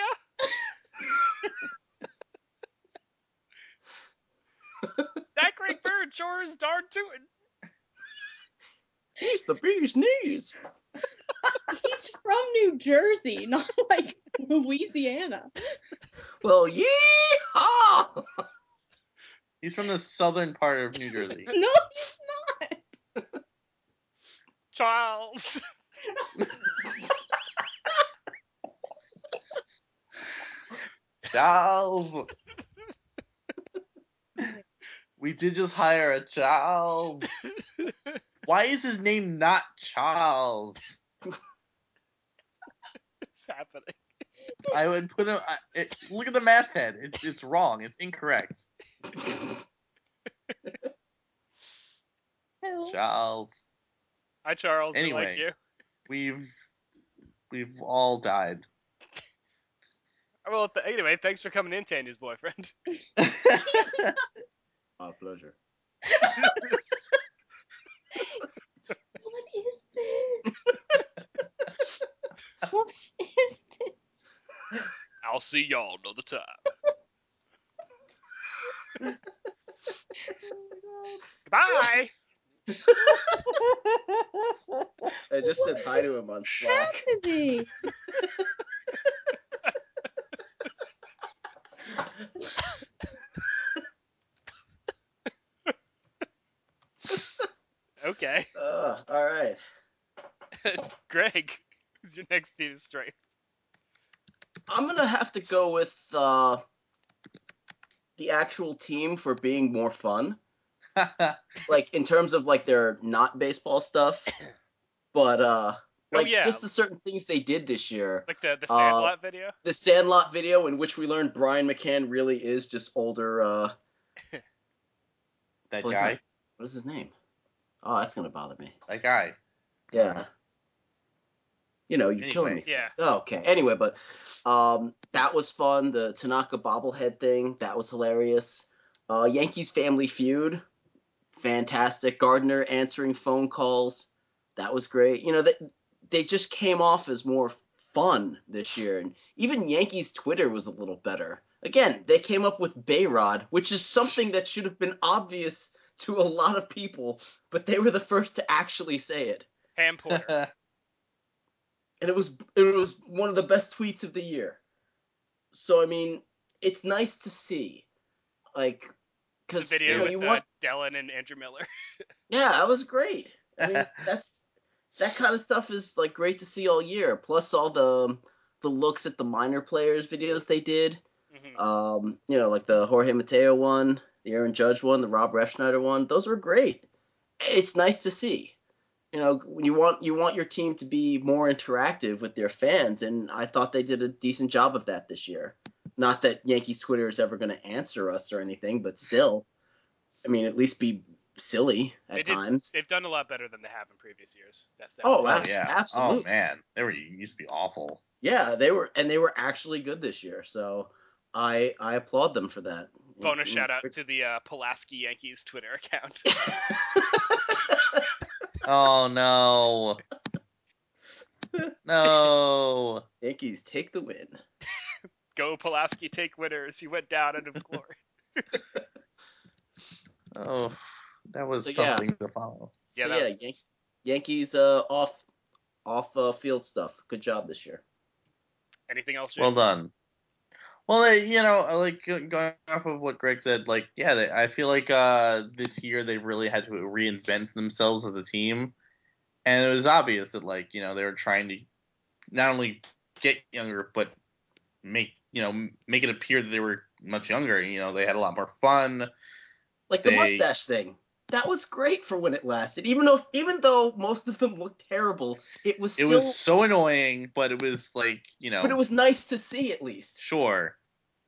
That great bird sure is darn tootin'. He's the bee's knees. He's from New Jersey, not like Louisiana. Well, yeehaw! He's from the southern part of New Jersey. No, he's not. Charles. Charles. We did just hire a Charles. Why is his name not Charles? What's happening? I would put him. I, it, look at the masthead. It's it's wrong. It's incorrect. Hell. Charles. Hi, Charles. We Anyway. like you. We've we've all died. Well, th- anyway, thanks for coming in, Tanya's boyfriend. My pleasure. What is this? What is this? I'll see y'all another time. Bye. I just said hi to him on Slack. Happening? Okay. Uh, all right. Greg, who's your next feat of strength? I'm gonna have to go with uh, the actual team for being more fun. Like in terms of like their not baseball stuff, but uh, Oh, like yeah. just the certain things they did this year. Like the, the Uh, Sandlot video? The Sandlot video in which we learned Brian McCann really is just older. Uh, that holy guy. crap, what is his name? Oh, that's gonna bother me. That guy. Yeah. You know, you're Anyway. killing me. Yeah. Oh, okay. Anyway, but um, that was fun. The Tanaka bobblehead thing, that was hilarious. Uh, Yankees Family Feud, fantastic. Gardner answering phone calls, that was great. You know, they, they just came off as more fun this year. And even Yankees Twitter was a little better. Again, they came up with Bayrod, which is something that should have been obvious to a lot of people, but they were the first to actually say it. Ham Porter. And it was it was one of the best tweets of the year. So I mean, it's nice to see, like, The because video you know with you uh, want, Dellin and Andrew Miller. yeah, that was great. I mean, that's that kind of stuff is like great to see all year. Plus all the the looks at the minor players videos they did. Mhm. Um, you know, like the Jorge Mateo one, the Aaron Judge one, the Rob Refsnyder one. Those were great. It's nice to see. You know, you want you want your team to be more interactive with their fans, and I thought they did a decent job of that this year. Not that Yankees Twitter is ever going to answer us or anything, but still, I mean, at least be silly at They did, times. they've done a lot better than they have in previous years. That's Oh, definitely. Oh abs- yeah. absolutely. Oh man, they were used to be awful. Yeah, they were, and they were actually good this year. So I I applaud them for that. Bonus shout out to the uh, Pulaski Yankees Twitter account. Oh no. No. Yankees take the win. Go Pulaski, take winners. He went down out of glory. Oh, that was So, yeah. something to follow. Yeah, so that yeah, was- Yan- Yankees uh, off off uh, field stuff. Good job this year. Anything else, Jason? Well done. Well, uh, you know, uh, like go- going off of what Greg said, like yeah, they, I feel like uh, this year they really had to reinvent themselves as a team, and it was obvious that like you know they were trying to not only get younger but make you know make it appear that they were much younger. You know, they had a lot more fun. Like the They- mustache thing. That was great for when it lasted. Even though even though most of them looked terrible, it was It still was so annoying, but it was like you know. but it was nice to see at least. Sure.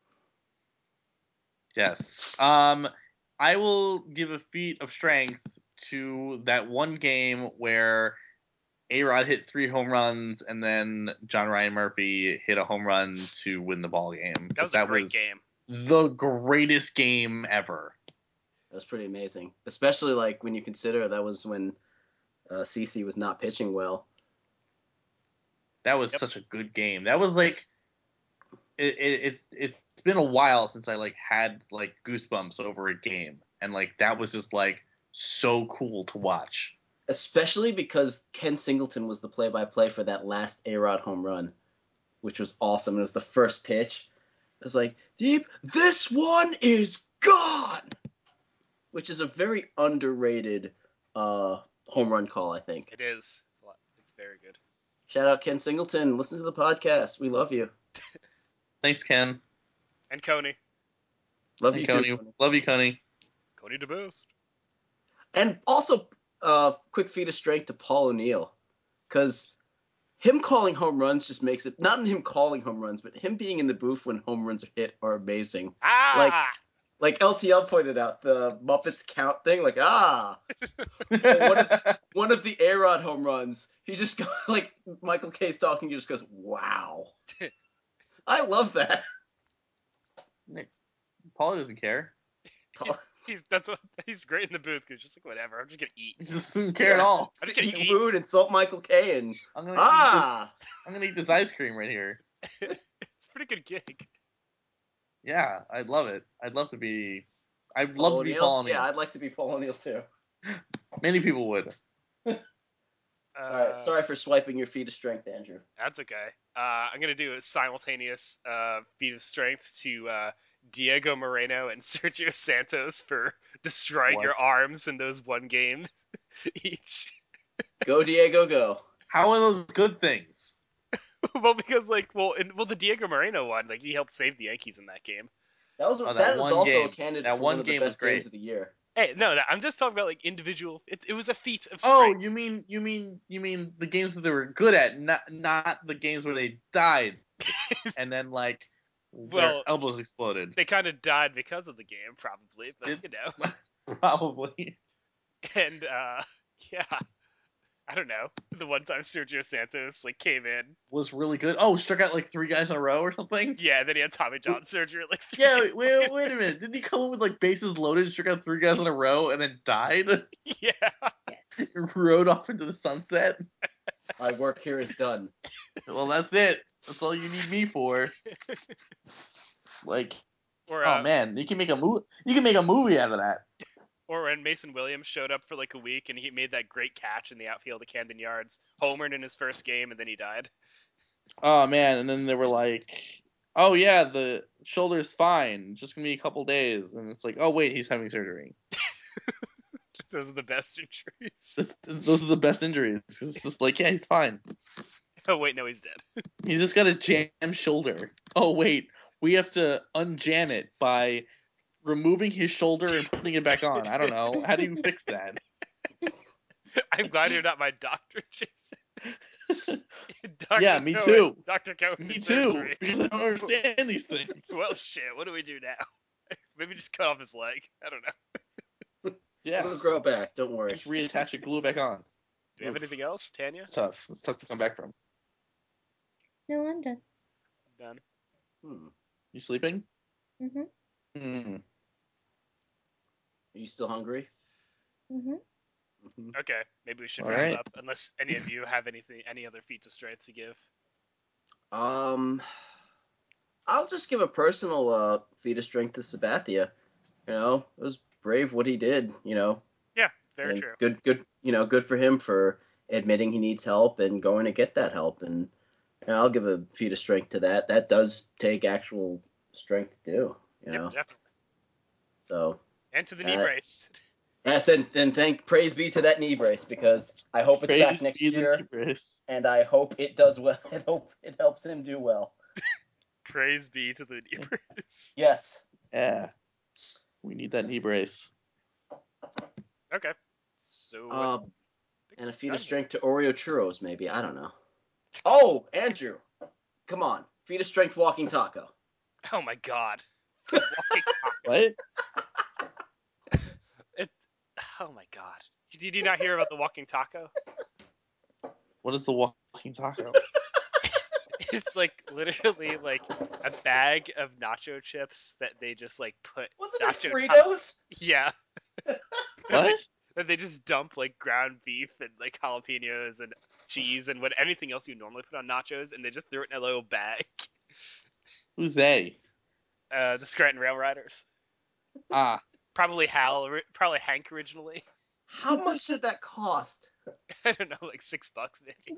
Yes. Um, I will give a feat of strength to that one game where A-Rod hit three home runs and then John Ryan Murphy hit a home run to win the ball game. That was a great game. The greatest game ever. That was pretty amazing, especially like when you consider that was when uh, CeCe was not pitching well. That was Yep. such a good game. That was like it, it it's it's been a while since I like had like goosebumps over a game, and like that was just like so cool to watch. Especially because Ken Singleton was the play-by-play for that last A-Rod home run, which was awesome. It was the first pitch. It was like, Deep, this one is gone! Which is a very underrated uh, home run call, I think. It is. It's, a lot. It's very good. Shout out Ken Singleton. Listen to the podcast. We love you. Thanks, Ken. And Coney. Love Hey, you Coney. too. Coney. Love you, Coney. Coney DeBoost. And also, uh, quick feat of strength to Paul O'Neill. Because him calling home runs just makes it, not him calling home runs, but him being in the booth when home runs are hit are amazing. Ah! Like L T L pointed out, the Muppets count thing, like, ah. Well, one, of, one of the A-Rod home runs, he just goes, like, Michael K's talking, he just goes, wow. I love that. Paul doesn't care. Paul, He's that's what he's great in the booth because just like whatever. I'm just gonna eat. He just doesn't care at all. I'm just gonna eat eat. food, insult Michael K, and I'm gonna ah. eat this, I'm gonna eat this ice cream right here. It's a pretty good gig. Yeah, I'd love it. I'd love to be. I'd Paul love to be O'Neill? Paul O'Neill. Yeah, I'd like to be Paul O'Neill too. Many people would. Uh, All right, sorry for swiping your feet of strength, Andrew. That's okay. Uh, I'm gonna do a simultaneous uh, feat of strength to uh, Diego Moreno and Sergio Santos for destroying What? your arms in those one game each. Go, Diego, go. How are those good things? Well, because like, well, in, well, the Diego Moreno one, like he helped save the Yankees in that game. That was Oh, that that was one also a game. candidate That for one one of the game was best games great. of the year. Hey, no, that, I'm just talking about like individual. It, it was a feat of Oh, strength. you mean you mean you mean the games that they were good at, not not the games where they died and then like Well, their elbows exploded. They kind of died because of the game, probably, but Did- you know. Probably. And uh, yeah, I don't know. The one time Sergio Santos like came in, Was really good. Oh, struck out like three guys in a row or something. yeah, then he had Tommy John surgery. Like, three Yeah, days wait, later. wait a minute. Didn't he come in with like bases loaded, struck out three guys in a row, and then died? Yeah, Rode off into the sunset. My work here is done. Well, that's it. That's all you need me for. Like, or oh uh, man, you can make a movie. You can make a movie out of that. or when Mason Williams showed up for like a week and he made that great catch in the outfield of Camden Yards, homered in his first game, and then he died. Oh man, and then they were like, "Oh yeah, the shoulder's fine. Just gonna be a couple days." And it's like, "Oh wait, he's having surgery." Those are the best injuries. That's, those are the best injuries. 'Cause it's just like, yeah, he's fine. Oh wait, no, he's dead. He's just got a jammed shoulder. Oh wait, we have to unjam it by removing his shoulder and putting it back on. I don't know. How do you fix that? I'm glad you're not my doctor, Jason. Doctor Yeah, me Cohen, too. Doctor Cohen Me too, surgery. because I don't understand these things. Well, shit. What do we do now? Maybe just cut off his leg. I don't know. Yeah, It'll grow back. Don't worry. just reattach it, glue it back on. Do we have Oof. anything else, Tanya? It's tough. It's tough to come back from. No, I'm done. Done. Hmm. You sleeping? Mhm. Hmm. Are you still hungry? Mhm. hmm Okay, maybe we should All wrap right. up. Unless any of you have anything, any other feats of strength to give. Um, I'll just give a personal uh, feat of strength to Sabathia. You know, it was brave what he did. You know, Yeah, I very think true. good, good. You know, good for him for admitting he needs help and going to get that help. And you know, I'll give a feat of strength to that. That does take actual strength to do. You Yep, know, definitely. so And to the knee Uh, brace. yes, and, and thank praise be to that knee brace because I hope it's Praise back next be the year, Eucharist. and I hope it does well. I hope it helps him do well. Praise be to the knee brace. Yes. Yeah. We need that knee brace. Okay. So. what- Um, I think and a we're feat done of strength here. to Oreo churros, maybe. I don't know. Oh, Andrew, come on, feat of strength walking taco. Oh my god. Walking taco. What? It. Oh my god. Did you not hear about the walking taco? What is the walking taco? It's like literally like a bag of nacho chips that they just like put Wasn't it nacho ta- Fritos? yeah. What? That they just dump like ground beef and like jalapenos and cheese and what anything else you normally put on nachos, and they just threw it in a little bag. Who's they? Uh, the Scranton Rail Riders, Ah, probably Hal, probably Hank originally. How much did that cost? I don't know, like six bucks maybe.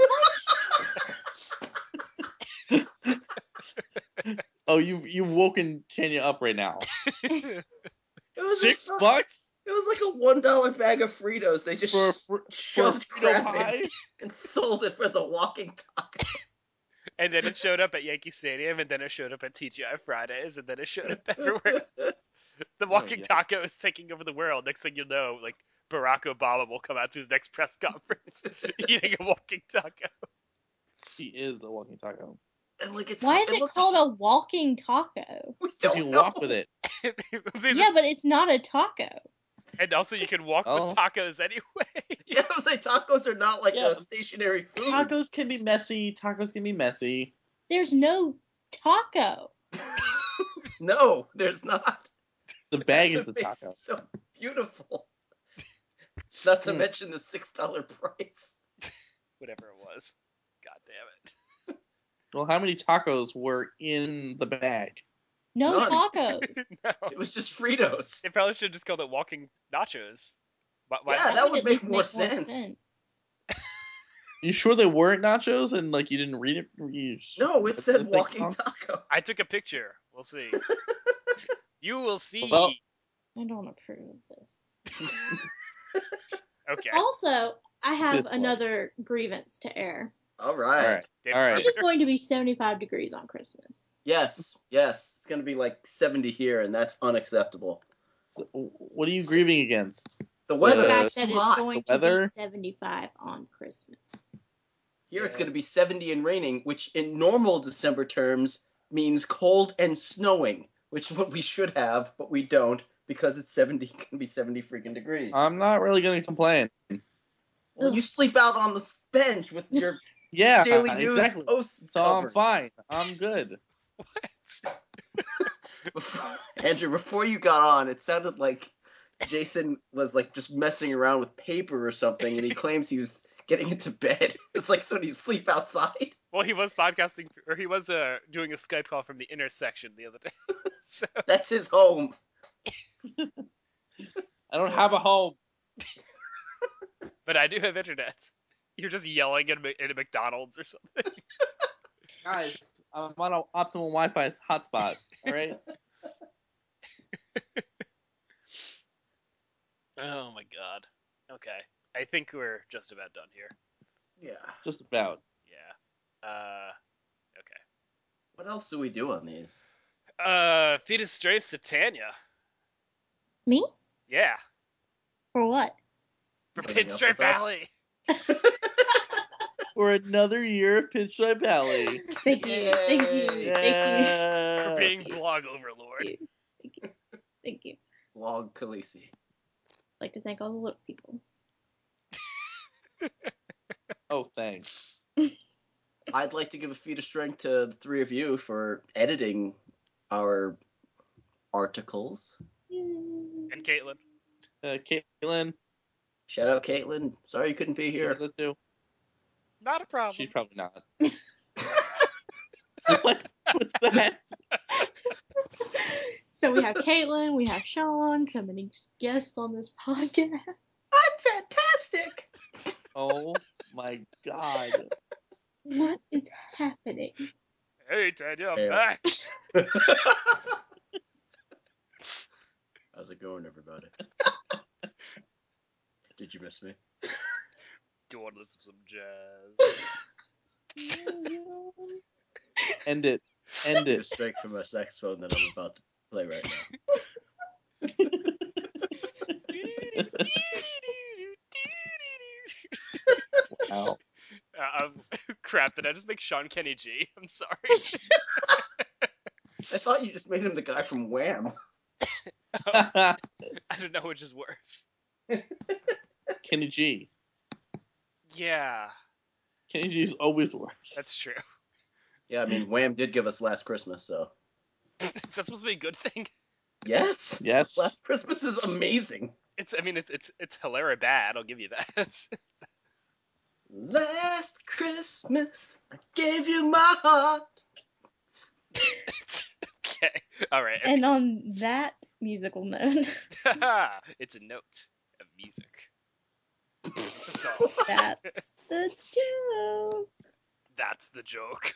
oh, you you've woken Kenya up right now. It was Six like, bucks It was like a one dollar bag of Fritos. They just for sh- for, for a shoved Frito crap pie? in and sold it as a walking taco. And then it showed up at Yankee Stadium, and then it showed up at T G I Fridays, and then it showed up everywhere. The walking yeah. taco is taking over the world. Next thing you know, like Barack Obama will come out to his next press conference eating a walking taco. He is a walking taco. And like it's Why is it looked- called a walking taco? We You don't can know. walk with it. Yeah, but it's not a taco. And also, you can walk Oh. with tacos anyway. Yeah, I was like tacos are not like Yeah. a stationary food. Tacos can be messy. Tacos can be messy. There's no taco. No, there's not. The bag That's is the what makes taco. it so beautiful. Not to Mm. mention the six dollar price. Whatever it was. God damn Well, how many tacos were in the bag? No None. tacos. it. No. It was just Fritos. They probably should have just called it walking nachos. Why, why Yeah, not? that would would at make least more make more sense. sense. You sure they weren't nachos and like you didn't read it? You, No, it that's said the thing walking wrong? taco. I took a picture. We'll see. You will see. Well- I don't approve of this. Okay. Also, I have This way. another grievance to air. All All right. right. David All right. It is Carpenter? going to be seventy-five degrees on Christmas. Yes, yes. It's gonna be like seventy here, and that's unacceptable. So, what are you grieving against? The weather The Uh, fact is that too it's hot. going The to be weather? seventy-five on Christmas. Here it's Yeah. gonna be seventy and raining, which in normal December terms means cold and snowing, which is what we should have, but we don't because it's seventy. Gonna be seventy freaking degrees. I'm not really gonna complain. well, you sleep out on the bench with your Yeah, Daily News exactly. post So I'm covers. fine. I'm good. Andrew, before you got on, it sounded like Jason was like just messing around with paper or something, and he claims he was getting into bed. It's like so you sleep outside. Well, he was podcasting, or he was uh, doing a Skype call from the intersection the other day. So, That's his home. I don't have a home. but I do have internet. You're just yelling at a, at a McDonald's or something. Guys, I'm on an optimal Wi-Fi hotspot. All right. Oh my god. Okay. I think we're just about done here. Yeah. Just about. Yeah. Uh. Okay. What else do we do on these? Uh. Fetus Strafes to Tanya. Me? Yeah. For what? For Putting up Pinstripe with us. Alley. For another year of Pinstripe Alley. Thank you. Thank you. Yay. Thank For Yeah. being blog overlord. you. Thank you. Thank you. Log Khaleesi. I'd like to thank all the little people. Oh, thanks. I'd like to give a feat of strength to the three of you for editing our articles. And Caitlin. Uh, Caitlin, Shout out Caitlin. Sorry you couldn't be here. shout out to. Not a problem. She's probably not. What was that? So we have Caitlin, we have Sean, so many guests on this podcast. I'm fantastic. Oh my god. What is happening? Hey, Tanya, I'm Yeah. back. How's it going, everybody? Did you miss me? Do you want to listen to some jazz? End it. End Feat of it. strength from a saxophone that I'm about to play right now. Wow. Uh, um, crap, did I just make Sean Kenny G? I'm sorry. I thought you just made him the guy from Wham. I don't know which is worse. Kenny G. Yeah, Kenny G is always worse. that's true. Yeah, I mean, Wham did give us Last Christmas, so. Is that supposed to be a good thing? Yes. Yes. Last Christmas is amazing. It's. I mean, it's it's it's hilarious bad. I'll give you that. Last Christmas, I gave you my heart. Okay. All right. And on that musical note, It's a note of music. It's a song. that's the joke. That's the joke.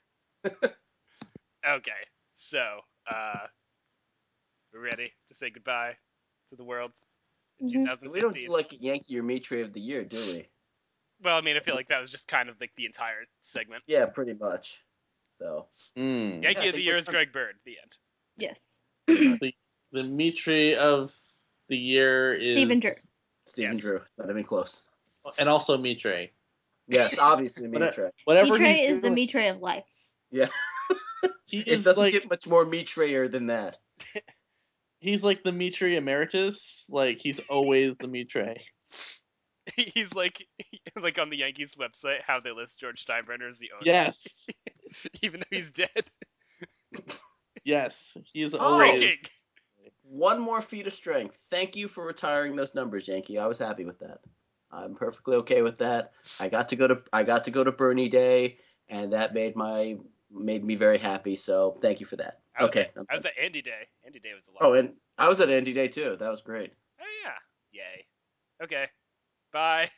Okay, so uh, we're ready to say goodbye to the world in Mhm. twenty fifteen. We don't do like a Yankee or Mitre of the year, do we? Well, I mean, I feel like that was just kind of like the entire segment. Yeah, pretty much. So. Mm. Yankee Yeah, I of the think year we're is done. Greg Bird. The end. Yes. The the Mitri of the year is Stephen Drew. Stephen Yes. Drew. It's not even close. and also Mitre. Yes, obviously What a- Mitre. Whatever Mitre he's is the doing, Mitre of life. Yeah. he It is doesn't like get much more Mitre-er than that. he's like the Mitri emeritus. Like he's always the Mitre. He's like, like on the Yankees website, how they list George Steinbrenner as the owner, Yes, even though he's dead. yes, he is Oh. always. Breaking. One more feat of strength. Thank you for retiring those numbers, Yankee. I was happy with that. I'm perfectly okay with that. I got to go to I got to go to Bernie Day, and that made my made me very happy. So thank you for that. I was Okay. At, I was at Andy Day. Andy Day was a lot. Oh, and I was at Andy Day too. That was great. Oh yeah. Yay. Okay. Bye.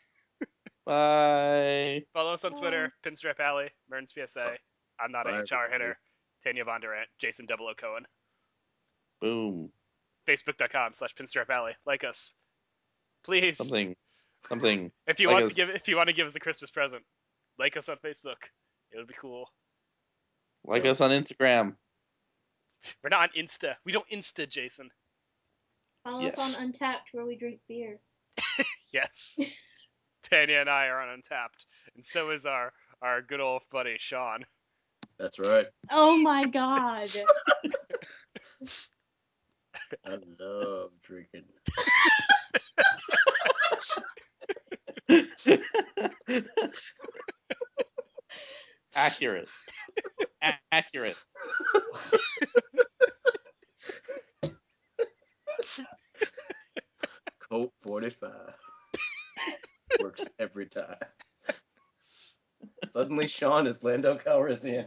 Bye. Follow us on Bye. Twitter, Pinstripe Alley, Merns P S A. I'm not a Bye, H R everybody. hitter. Tanya Von Durant, Jason Double O Cohen. Boom. Facebook.com slash Pinstripe Alley. Like us. Please. Something. Something. If you like want us. to give if you want to give us a Christmas present, like us on Facebook. It would be cool. Like Yeah. us on Instagram. We're not on Insta. We don't Insta, Jason. Follow Yes. us on Untapped, where we drink beer. Yes. Tanya and I are on Untapped, and so is our our good old buddy Sean. That's right. Oh my god. I love drinking. Accurate. A- accurate. Colt forty-five. Works every time. Suddenly Sean is Lando Calrissian.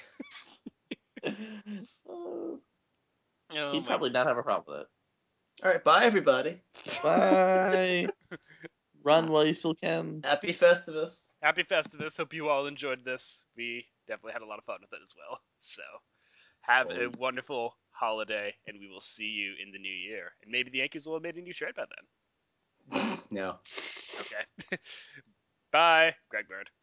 Oh, Oh he'd my probably not have a problem with it. Alright, bye everybody. Bye. Run while you still can. Happy Festivus. Happy Festivus. Hope you all enjoyed this. We definitely had a lot of fun with it as well. So have a Oh. wonderful holiday, and we will see you in the new year. And maybe the Yankees will have made a new trade by then. No. Okay. Bye, Greg Bird.